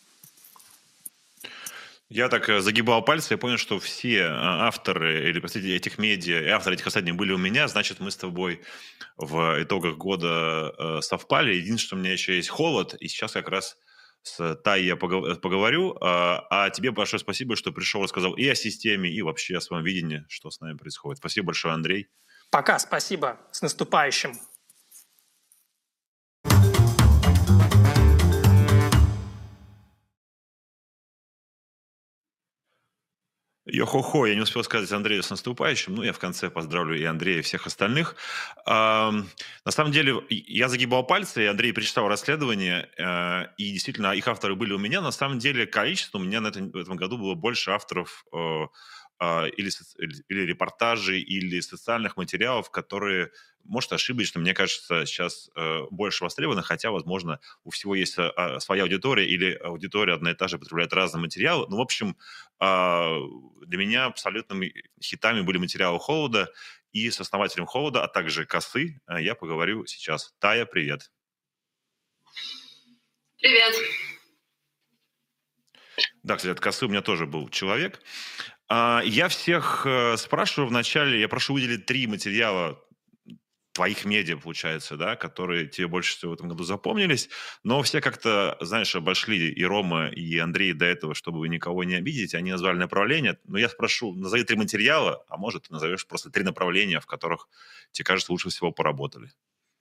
Я так загибал пальцы, я понял, что все авторы или, простите, этих медиа и авторы этих расследований были у меня, значит, мы с тобой в итогах года совпали. Единственное, что у меня еще есть холод, и сейчас как раз с Таей я поговорю. А тебе большое спасибо, что пришел, рассказал и о системе, и вообще о своем видении, что с нами происходит. Спасибо большое, Андрей. Пока, спасибо. С наступающим. Йо-хо-хо, я не успел сказать Андрею с наступающим, ну, я в конце поздравлю и Андрея, и всех остальных. А, на самом деле, я загибал пальцы, и Андрей прочитал расследование, а, и действительно, их авторы были у меня. На самом деле, количество у меня на этом, в этом году было больше авторов а, а, или, или репортажей, или социальных материалов, которые, может, ошибочно, мне кажется, сейчас а, больше востребованы, хотя, возможно, у всего есть а, своя аудитория, или аудитория одна и та же потребляет разные материалы. Ну, в общем, а, для меня абсолютными хитами были материалы «Холода», и с основателем «Холода», а также «Косы» я поговорю сейчас. Тая, привет. Привет. Да, кстати, от «Косы» у меня тоже был человек. Я всех спрашиваю вначале, я прошу выделить три материала твоих медиа, получается, да, которые тебе больше всего в этом году запомнились, но все как-то, знаешь, обошли и Рома, и Андрей до этого, чтобы никого не обидеть, они назвали направления, но я спрошу, назови три материала, а может, ты назовешь просто три направления, в которых, тебе кажется, лучше всего поработали.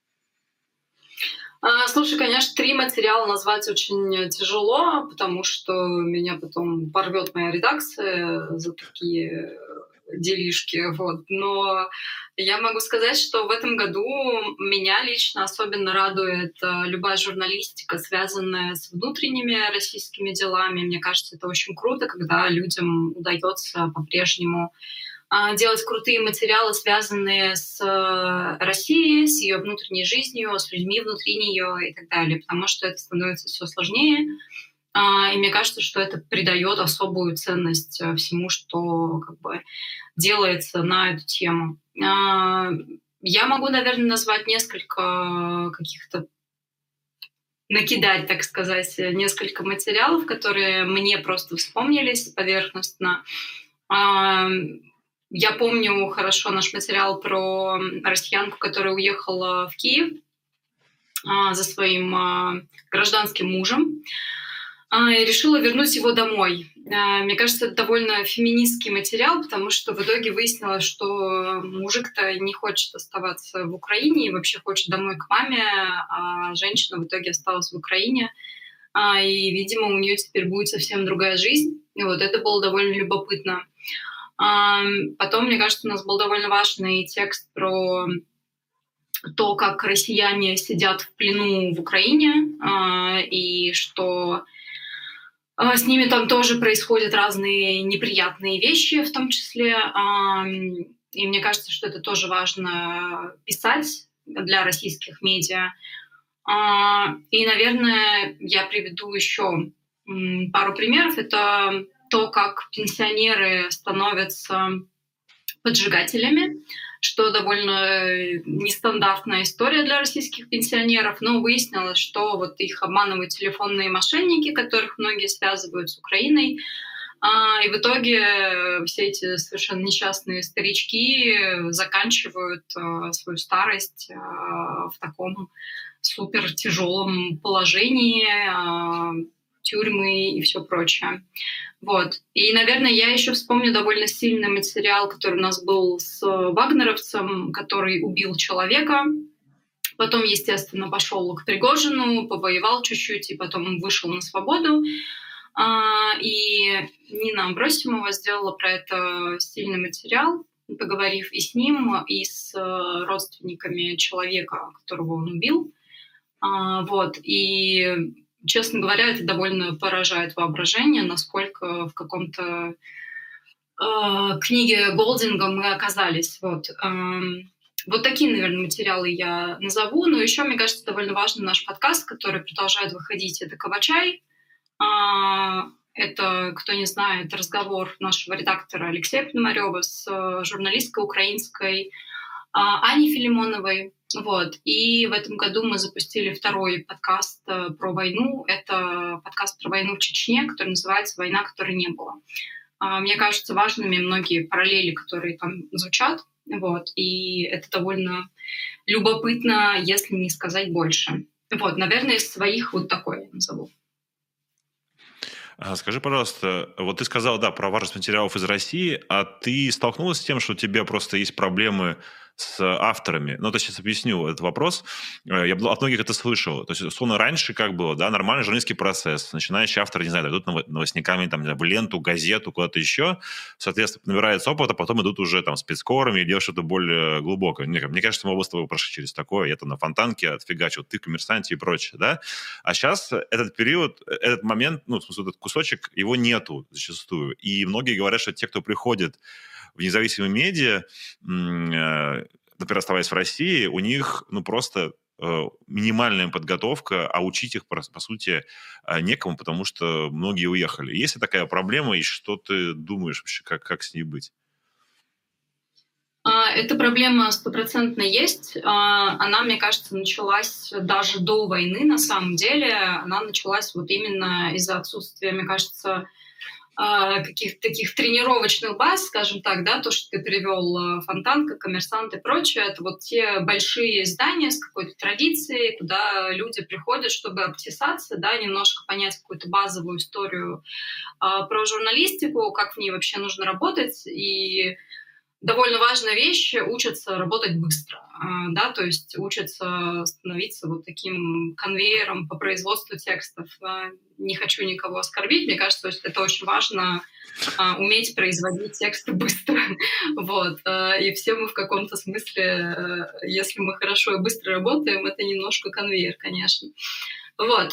Слушай, конечно, три материала назвать очень тяжело, потому что меня потом порвет моя редакция за такие делишки, вот. Но я могу сказать, что в этом году меня лично особенно радует любая журналистика, связанная с внутренними российскими делами. Мне кажется, это очень круто, когда людям удается по-прежнему делать крутые материалы, связанные с Россией, с ее внутренней жизнью, с людьми внутри нее и так далее, потому что это становится все сложнее. И мне кажется, что это придает особую ценность всему, что как бы делается на эту тему. Я могу, наверное, назвать несколько каких-то, накидать, так сказать, несколько материалов, которые мне просто вспомнились поверхностно. Я помню хорошо наш материал про россиянку, которая уехала в Киев за своим гражданским мужем и решила вернуть его домой. Мне кажется, это довольно феминистский материал, потому что в итоге выяснилось, что мужик-то не хочет оставаться в Украине и вообще хочет домой к маме, а женщина в итоге осталась в Украине. И, видимо, у нее теперь будет совсем другая жизнь. И вот это было довольно любопытно. Потом, мне кажется, у нас был довольно важный текст про то, как россияне сидят в плену в Украине, и что с ними там тоже происходят разные неприятные вещи, в том числе. И мне кажется, что это тоже важно писать для российских медиа. И, наверное, я приведу еще пару примеров. Это то, как пенсионеры становятся поджигателями, что довольно нестандартная история для российских пенсионеров, но выяснилось, что вот их обманывают телефонные мошенники, которых многие связывают с Украиной, и в итоге все эти совершенно несчастные старички заканчивают свою старость в таком супер тяжелом положении, тюрьмы и все прочее. Вот. И, наверное, я еще вспомню довольно сильный материал, который у нас был с вагнеровцем, который убил человека. Потом, естественно, пошел к Пригожину, повоевал чуть-чуть и потом вышел на свободу. И Нина Абросимова сделала про это сильный материал, поговорив и с ним, и с родственниками человека, которого он убил. Вот. И честно говоря, это довольно поражает воображение, насколько в каком-то э, книге Голдинга мы оказались. Вот. Э, вот такие, наверное, материалы я назову. Но еще, мне кажется, довольно важный наш подкаст, который продолжает выходить. Это «Кавачай». Э, это, кто не знает, разговор нашего редактора Алексея Пономарёва с журналисткой украинской э, Аней Филимоновой. Вот. И в этом году мы запустили второй подкаст про войну. Это подкаст про войну в Чечне, который называется «Война, которой не было». Мне кажутся важными многие параллели, которые там звучат. Вот. И это довольно любопытно, если не сказать больше. Вот. Наверное, из своих вот такое я назову. Скажи, пожалуйста, вот ты сказал, да, про важность материалов из России, а ты столкнулась с тем, что у тебя просто есть проблемы с авторами? Ну, то есть, сейчас объясню этот вопрос. Я от многих это слышал. То есть, условно, раньше как было, да, нормальный журналистский процесс. Начинающие авторы, не знаю, идут новостниками там, в ленту, газету, куда-то еще. Соответственно, набирается опыт, а потом идут уже там спецкорами и делают что-то более глубокое. Мне, мне кажется, мы оба с тобой прошли через такое. Я там на Фонтанке отфигачил, ты в Коммерсанте и прочее, да? А сейчас этот период, этот момент, ну, в смысле, этот кусочек, его нету зачастую. И многие говорят, что те, кто приходит в независимые медиа, например, оставаясь в России, у них ну, просто э, минимальная подготовка, а учить их, по, по сути, некому, потому что многие уехали. Есть ли такая проблема, и что ты думаешь вообще, как, как с ней быть? Эта проблема стопроцентно есть. Она, мне кажется, началась даже до войны, на самом деле. Она началась вот именно из-за отсутствия, мне кажется, каких-то таких тренировочных баз, скажем так, да, то, что ты привел, Фонтанка, Коммерсант и прочее, это вот те большие издания с какой-то традицией, куда люди приходят, чтобы обтесаться, да, немножко понять какую-то базовую историю а, про журналистику, как в ней вообще нужно работать, и довольно важная вещь — учатся работать быстро, да, то есть учатся становиться вот таким конвейером по производству текстов. Не хочу никого оскорбить, мне кажется, это очень важно — уметь производить тексты быстро. Вот. И все мы в каком-то смысле, если мы хорошо и быстро работаем, это немножко конвейер, конечно. Вот.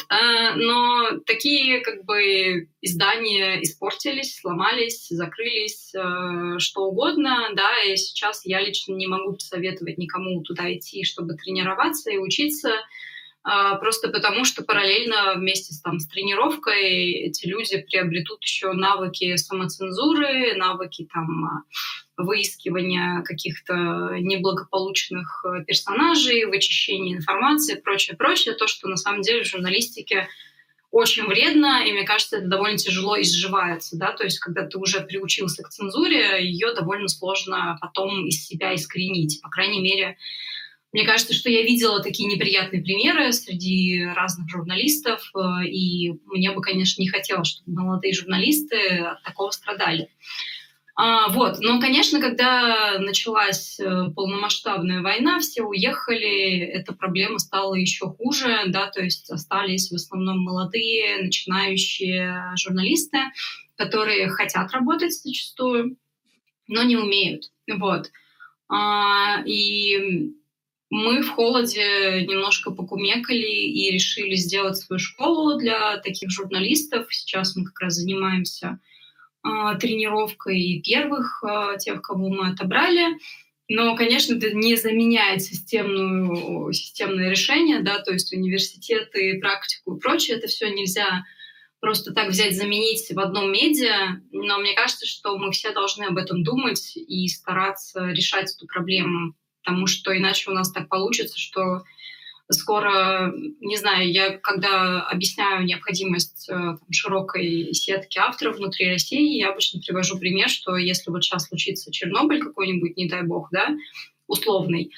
Но такие как бы издания испортились, сломались, закрылись, что угодно, да, и сейчас я лично не могу посоветовать никому туда идти, чтобы тренироваться и учиться, просто потому что параллельно вместе с, там, с тренировкой эти люди приобретут еще навыки самоцензуры, навыки там, выискивания каких-то неблагополучных персонажей, вычищения информации и прочее, прочее. То, что на самом деле в журналистике очень вредно, и мне кажется, это довольно тяжело изживается, да, то есть когда ты уже приучился к цензуре, ее довольно сложно потом из себя искоренить, по крайней мере. Мне кажется, что я видела такие неприятные примеры среди разных журналистов, и мне бы, конечно, не хотелось, чтобы молодые журналисты от такого страдали. А, вот. Но, конечно, когда началась полномасштабная война, все уехали, эта проблема стала еще хуже, да, то есть остались в основном молодые, начинающие журналисты, которые хотят работать зачастую, но не умеют. Вот. А, и мы в «Холоде» немножко покумекали и решили сделать свою школу для таких журналистов. Сейчас мы как раз занимаемся э, тренировкой первых, э, тех, кого мы отобрали. Но, конечно, это не заменяет системную, системное решение, да, то есть университеты, практику и прочее. Это все нельзя просто так взять, заменить в одном медиа. Но мне кажется, что мы все должны об этом думать и стараться решать эту проблему. Потому что иначе у нас так получится, что скоро, не знаю, я когда объясняю необходимость там, широкой сетки авторов внутри России, я обычно привожу пример, что если вот сейчас случится Чернобыль какой-нибудь, не дай бог, да, условный,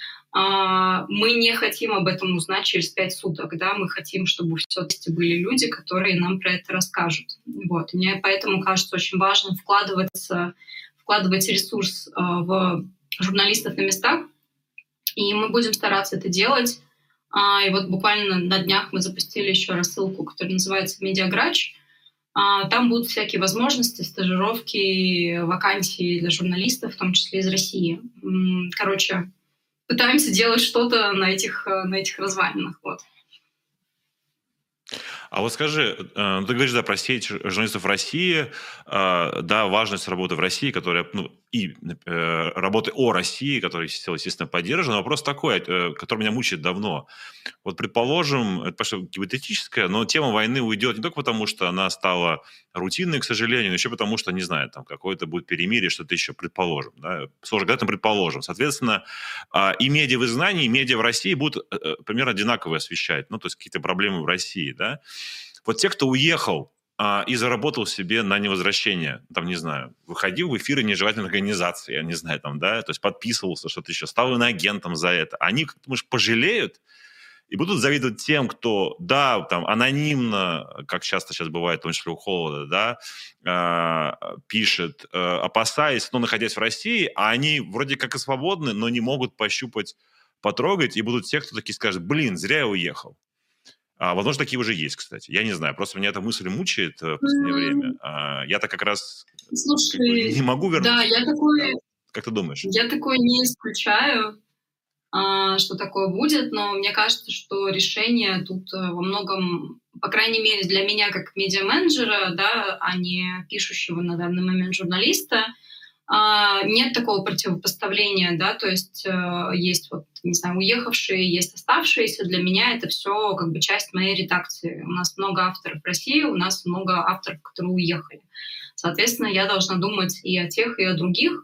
мы не хотим об этом узнать через пять суток, да, мы хотим, чтобы все-таки были люди, которые нам про это расскажут. Вот. Мне поэтому кажется очень важно вкладываться, вкладывать ресурс в журналистов на местах, и мы будем стараться это делать. А, и вот буквально на днях мы запустили еще рассылку, которая называется «Медиаграч». А, там будут всякие возможности, стажировки, вакансии для журналистов, в том числе из России. Короче, пытаемся делать что-то на этих, на этих развалинах. Вот. А вот скажи, ты говоришь, да, про сеть журналистов в России, да, важность работы в России, которая, ну, и работы о России, которая, естественно, поддержана. Вопрос такой, который меня мучает давно. Вот, предположим, это, конечно, гипотетическое, но тема войны уйдет не только потому, что она стала рутинной, к сожалению, но еще потому, что, не знаю, там какое-то будет перемирие, что-то еще, предположим. Да? Сложно говорить, но предположим. Соответственно, и медиа в изгнании, и медиа в России будут примерно одинаково освещать, ну, то есть какие-то проблемы в России, да. Вот те, кто уехал а, и заработал себе на невозвращение, там, не знаю, выходил в эфиры нежелательной организации, я не знаю, там, да, то есть подписывался, что-то еще, стал иноагентом за это. Они, как ты думаешь, пожалеют и будут завидовать тем, кто, да, там, анонимно, как часто сейчас бывает, в том числе у «Холода», да, э, пишет, э, опасаясь, но находясь в России, а они вроде как и свободны, но не могут пощупать, потрогать, и будут те, кто такие скажут, блин, зря я уехал. А, возможно, такие уже есть, кстати. Я не знаю, просто меня эта мысль мучает в последнее mm-hmm. время. А, я-то как раз Слушай, как бы не могу вернуться. Да, я такое... Как ты думаешь? Я такое не исключаю, что такое будет, но мне кажется, что решение тут во многом, по крайней мере, для меня как медиа-менеджера, да, а не пишущего на данный момент журналиста, нет такого противопоставления, да, то есть есть вот, не знаю, уехавшие, есть оставшиеся. Для меня это все как бы часть моей редакции. У нас много авторов в России, у нас много авторов, которые уехали. Соответственно, я должна думать и о тех, и о других,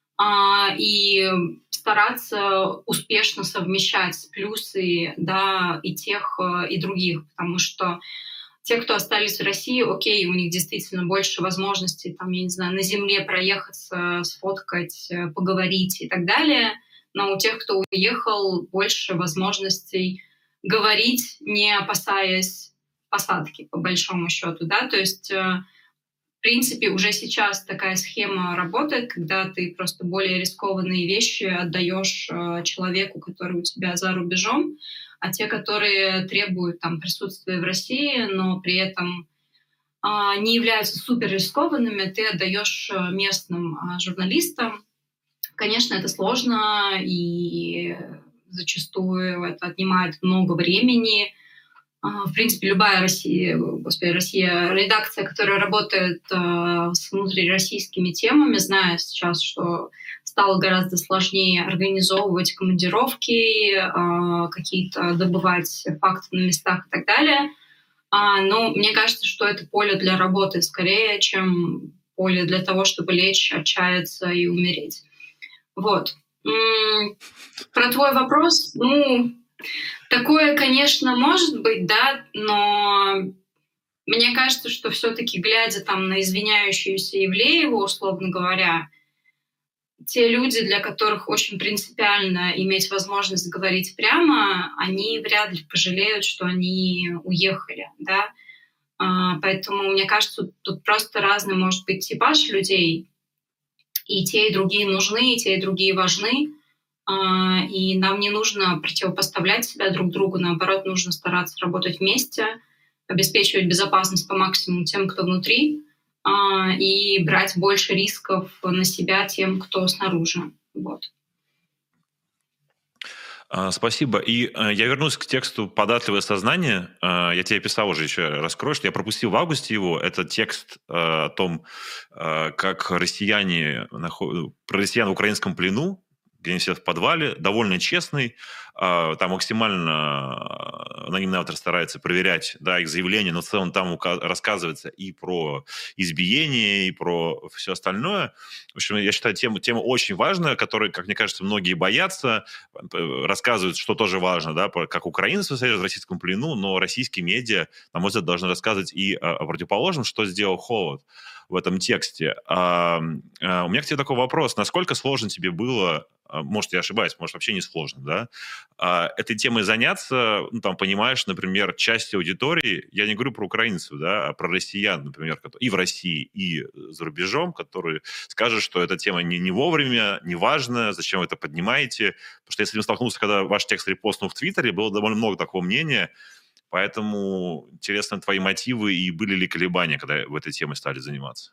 и стараться успешно совмещать плюсы, да, и тех, и других, потому что те, кто остались в России, окей, у них действительно больше возможностей, там, я не знаю, на земле проехаться, сфоткать, поговорить и так далее. Но у тех, кто уехал, больше возможностей говорить, не опасаясь посадки, по большому счету, да. То есть, в принципе, уже сейчас такая схема работает, когда ты просто более рискованные вещи отдаешь человеку, который у тебя за рубежом, а те, которые требуют там, присутствия в России, но при этом а, не являются супер рискованными, ты отдаешь местным а, журналистам. Конечно, это сложно, и зачастую это отнимает много времени. в принципе, любая Россия, господи, Россия, редакция, которая работает с внутрироссийскими темами, зная сейчас, что стало гораздо сложнее организовывать командировки, какие-то добывать факты на местах и так далее. Но мне кажется, что это поле для работы скорее, чем поле для того, чтобы лечь, отчаяться и умереть. Вот. Про твой вопрос, ну... Такое, конечно, может быть, да, но мне кажется, что все-таки, глядя там на извиняющуюся Ивлееву, условно говоря, те люди, для которых очень принципиально иметь возможность говорить прямо, они вряд ли пожалеют, что они уехали, да. Поэтому, мне кажется, тут просто разный может быть типаж людей, и те, и другие нужны, и те, и другие важны. И нам не нужно противопоставлять себя друг другу, наоборот, нужно стараться работать вместе, обеспечивать безопасность по максимуму тем, кто внутри, и брать больше рисков на себя тем, кто снаружи. Вот. Спасибо. И я вернусь к тексту «Податливое сознание». Я тебе писал уже, еще раскрою, что я пропустил в августе его. Это текст о том, как россияне, про россиян в украинском плену, где они сидят в подвале, довольно честный. Там максимально анонимный автор старается проверять, да, их заявления, но в целом там рассказывается и про избиение, и про все остальное. В общем, я считаю, тема, тема очень важная, которой, как мне кажется, многие боятся, рассказывают, что тоже важно, да, как украинцы сидят в российском плену, но российские медиа, на мой взгляд, должны рассказывать и о, о противоположном, что сделал Холод в этом тексте. А, а, у меня к тебе такой вопрос. Насколько сложно тебе было, может, я ошибаюсь, может, вообще не сложно, да, а, этой темой заняться, ну, там, понимаешь, например, часть аудитории, я не говорю про украинцев, да, а про россиян, например, и в России, и за рубежом, которые скажут, что эта тема не, не вовремя, не важна, зачем вы это поднимаете, потому что я с этим столкнулся, когда ваш текст репостнул в Твиттере, было довольно много такого мнения. Поэтому интересны твои мотивы и были ли колебания, когда в этой теме стали заниматься?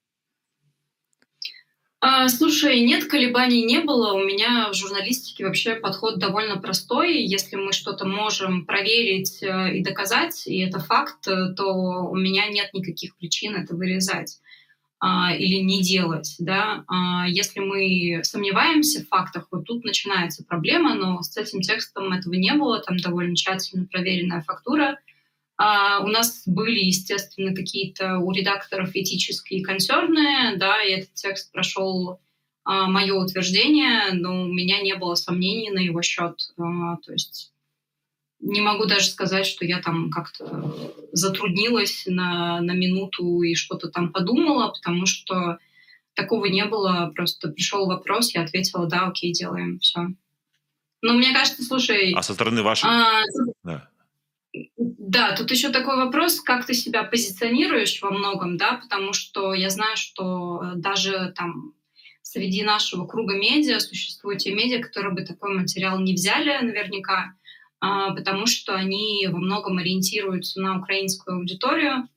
А, слушай, нет, колебаний не было. У меня в журналистике вообще подход довольно простой. Если мы что-то можем проверить и доказать, и это факт, то у меня нет никаких причин это вырезать а, или не делать. Да? А, если мы сомневаемся в фактах, вот тут начинается проблема, но с этим текстом этого не было, там довольно тщательно проверенная фактура. Uh, у нас были, естественно, какие-то у редакторов этические консерны, да, и этот текст прошел uh, мое утверждение, но у меня не было сомнений на его счет. Uh, то есть не могу даже сказать, что я там как-то затруднилась на, на минуту и что-то там подумала, потому что такого не было. Просто пришел вопрос, я ответила, да, окей, делаем, все. Но мне кажется, слушай... А со стороны вашей... Uh, да. Да, тут еще такой вопрос, как ты себя позиционируешь во многом, да, потому что я знаю, что даже там среди нашего круга медиа существуют те медиа, которые бы такой материал не взяли наверняка, потому что они во многом ориентируются на украинскую аудиторию.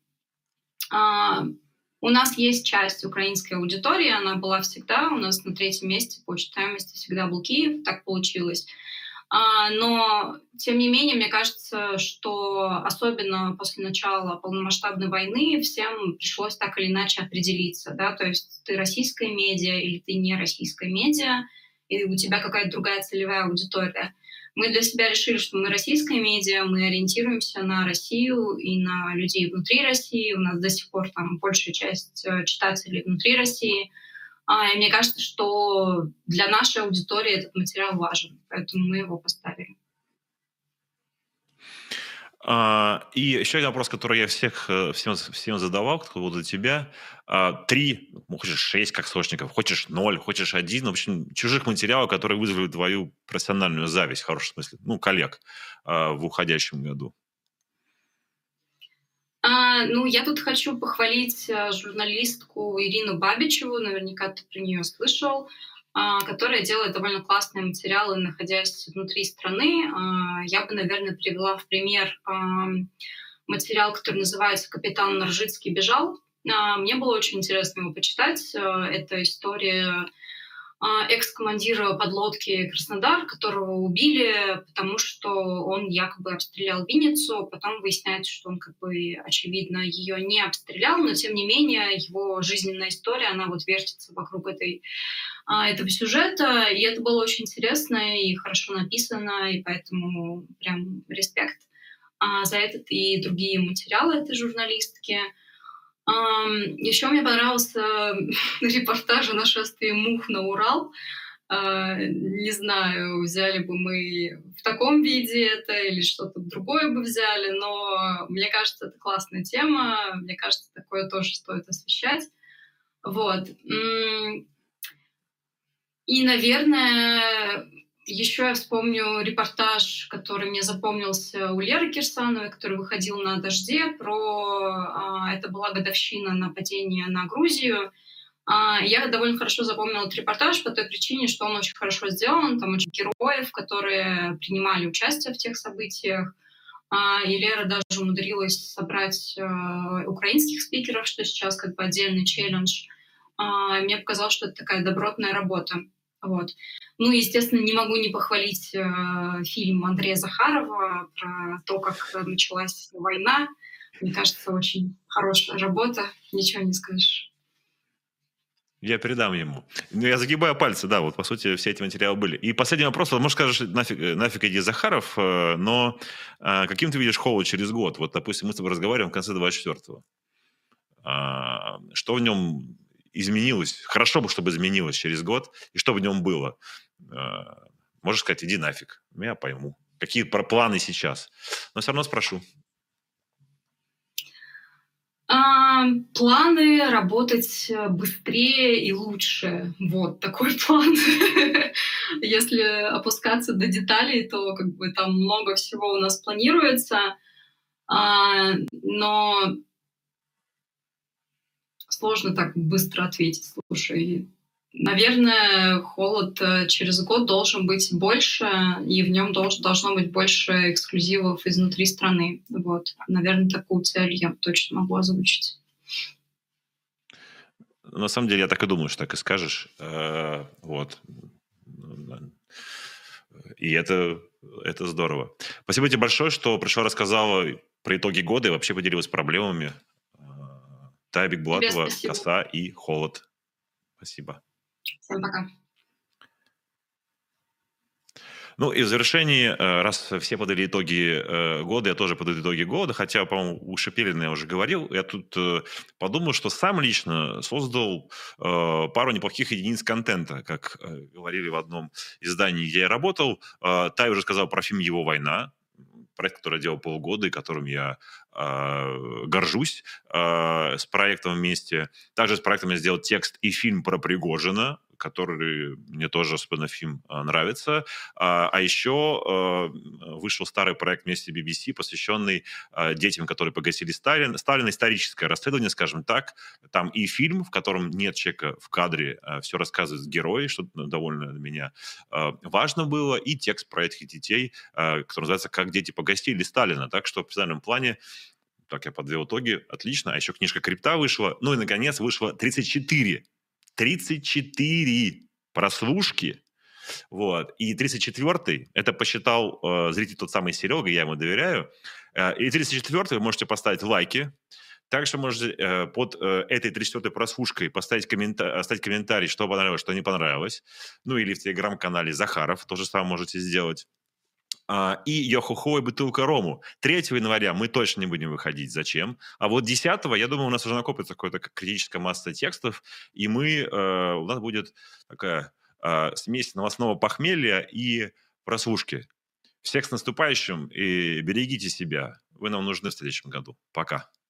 У нас есть часть украинской аудитории, она была всегда, у нас на третьем месте по читаемости всегда был Киев, так получилось. Но, тем не менее, мне кажется, что особенно после начала полномасштабной войны всем пришлось так или иначе определиться. Да? То есть ты российская медиа или ты не российская медиа, и у тебя какая-то другая целевая аудитория. Мы для себя решили, что мы российская медиа, мы ориентируемся на Россию и на людей внутри России. У нас до сих пор там большая часть читателей внутри России. И мне кажется, что для нашей аудитории этот материал важен, поэтому мы его поставили. А, и еще один вопрос, который я всех, всем, всем задавал, кто был до тебя. А, три, ну, хочешь шесть как срочников, хочешь ноль, хочешь один, в общем, чужих материалов, которые вызвали твою профессиональную зависть, в хорошем смысле, ну, коллег а, в уходящем году. А, ну, я тут хочу похвалить журналистку Ирину Бабичеву, наверняка ты про нее слышал, а, которая делает довольно классные материалы, находясь внутри страны. А, я бы, наверное, привела в пример а, материал, который называется «Капитан Наржицкий бежал». А, мне было очень интересно его почитать. А, это история экс-командира подлодки «Краснодар», которого убили, потому что он якобы обстрелял Винницу. Потом выясняется, что он, как бы, очевидно, ее не обстрелял, но, тем не менее, его жизненная история, она вот вертится вокруг этой, этого сюжета. И это было очень интересно и хорошо написано, и поэтому прям респект за этот и другие материалы этой журналистки. Еще мне понравился репортаж о нашествии мух на Урал. Не знаю, взяли бы мы в таком виде это или что-то другое бы взяли, но мне кажется, это классная тема. Мне кажется, такое тоже стоит освещать. Вот. И, наверное, еще я вспомню репортаж, который мне запомнился у Леры Кирсановой, который выходил на «Дожде», про... Это была годовщина нападения на Грузию. Я довольно хорошо запомнила этот репортаж по той причине, что он очень хорошо сделан. Там очень героев, которые принимали участие в тех событиях. И Лера даже умудрилась собрать украинских спикеров, что сейчас как бы отдельный челлендж. Мне показалось, что это такая добротная работа. Вот. Ну, естественно, не могу не похвалить э, фильм Андрея Захарова про то, как началась война. Мне кажется, очень хорошая работа, ничего не скажешь. Я передам ему. Ну, я загибаю пальцы, да, вот, по сути, все эти материалы были. И последний вопрос, вот, может, скажешь, нафиг, нафиг иди, Захаров, но а, каким ты видишь Холод через год? Вот, допустим, мы с тобой разговариваем в конце двадцать четвёртого. А, что в нем изменилось? Хорошо бы, чтобы изменилось через год, и что в нем было? А, можешь сказать, иди нафиг, я пойму. Какие планы сейчас? Но все равно спрошу. А, планы работать быстрее и лучше. Вот такой план. Если опускаться до деталей, то как бы там много всего у нас планируется. А, но сложно так быстро ответить. Слушай, наверное, Холод через год должен быть больше, и в нем долж, должно быть больше эксклюзивов изнутри страны. Вот. Наверное, такую цель я точно могу озвучить. На самом деле, я так и думаю, что так и скажешь. Вот. И это, это здорово. Спасибо тебе большое, что пришла, рассказала про итоги года и вообще поделилась проблемами. Тая Бикбулатова, «Коса» и «Холод». Спасибо. Всем пока. Ну и в завершении, раз все подали итоги года, я тоже подаю итоги года, хотя, по-моему, у Шепелина я уже говорил, я тут подумал, что сам лично создал пару неплохих единиц контента, как говорили в одном издании, где я работал. Тай уже сказал про фильм «Его война», проект, который я делал полгода и которым я э, горжусь, э, с проектом вместе. Также с проектом я сделал текст и фильм про Пригожина, который мне тоже особенно фильм э, нравится. А, а еще э, вышел старый проект вместе с би би си, посвященный э, детям, которые погасили Сталин. Сталин — историческое расследование, скажем так. Там и фильм, в котором нет человека в кадре, э, все рассказывает герой, что довольно для меня э, важно было, и текст про этих детей, э, который называется «Как дети погасили Сталина». Так что в профессиональном плане, так я подвел итоги, отлично. А еще книжка «Крипта» вышла. Ну и, наконец, вышло тридцать четыре тридцать четыре прослушки. Вот. И тридцать четвёртый, это посчитал э, зритель тот самый Серега, я ему доверяю. Э, и тридцать четвёртый вы можете поставить лайки. Также можете э, под э, этой тридцать четвёртой прослушкой поставить коммента- оставить комментарий, что понравилось, что не понравилось. Ну или в телеграм-канале Захаров то же самое можете сделать. Uh, и Йо-хо-хо и бутылка рому. третьего января мы точно не будем выходить. Зачем? А вот десятого, я думаю, у нас уже накопится какая-то критическая масса текстов, и мы, uh, у нас будет такая uh, смесь новостного похмелья и прослушки. Всех с наступающим и берегите себя. Вы нам нужны в следующем году. Пока.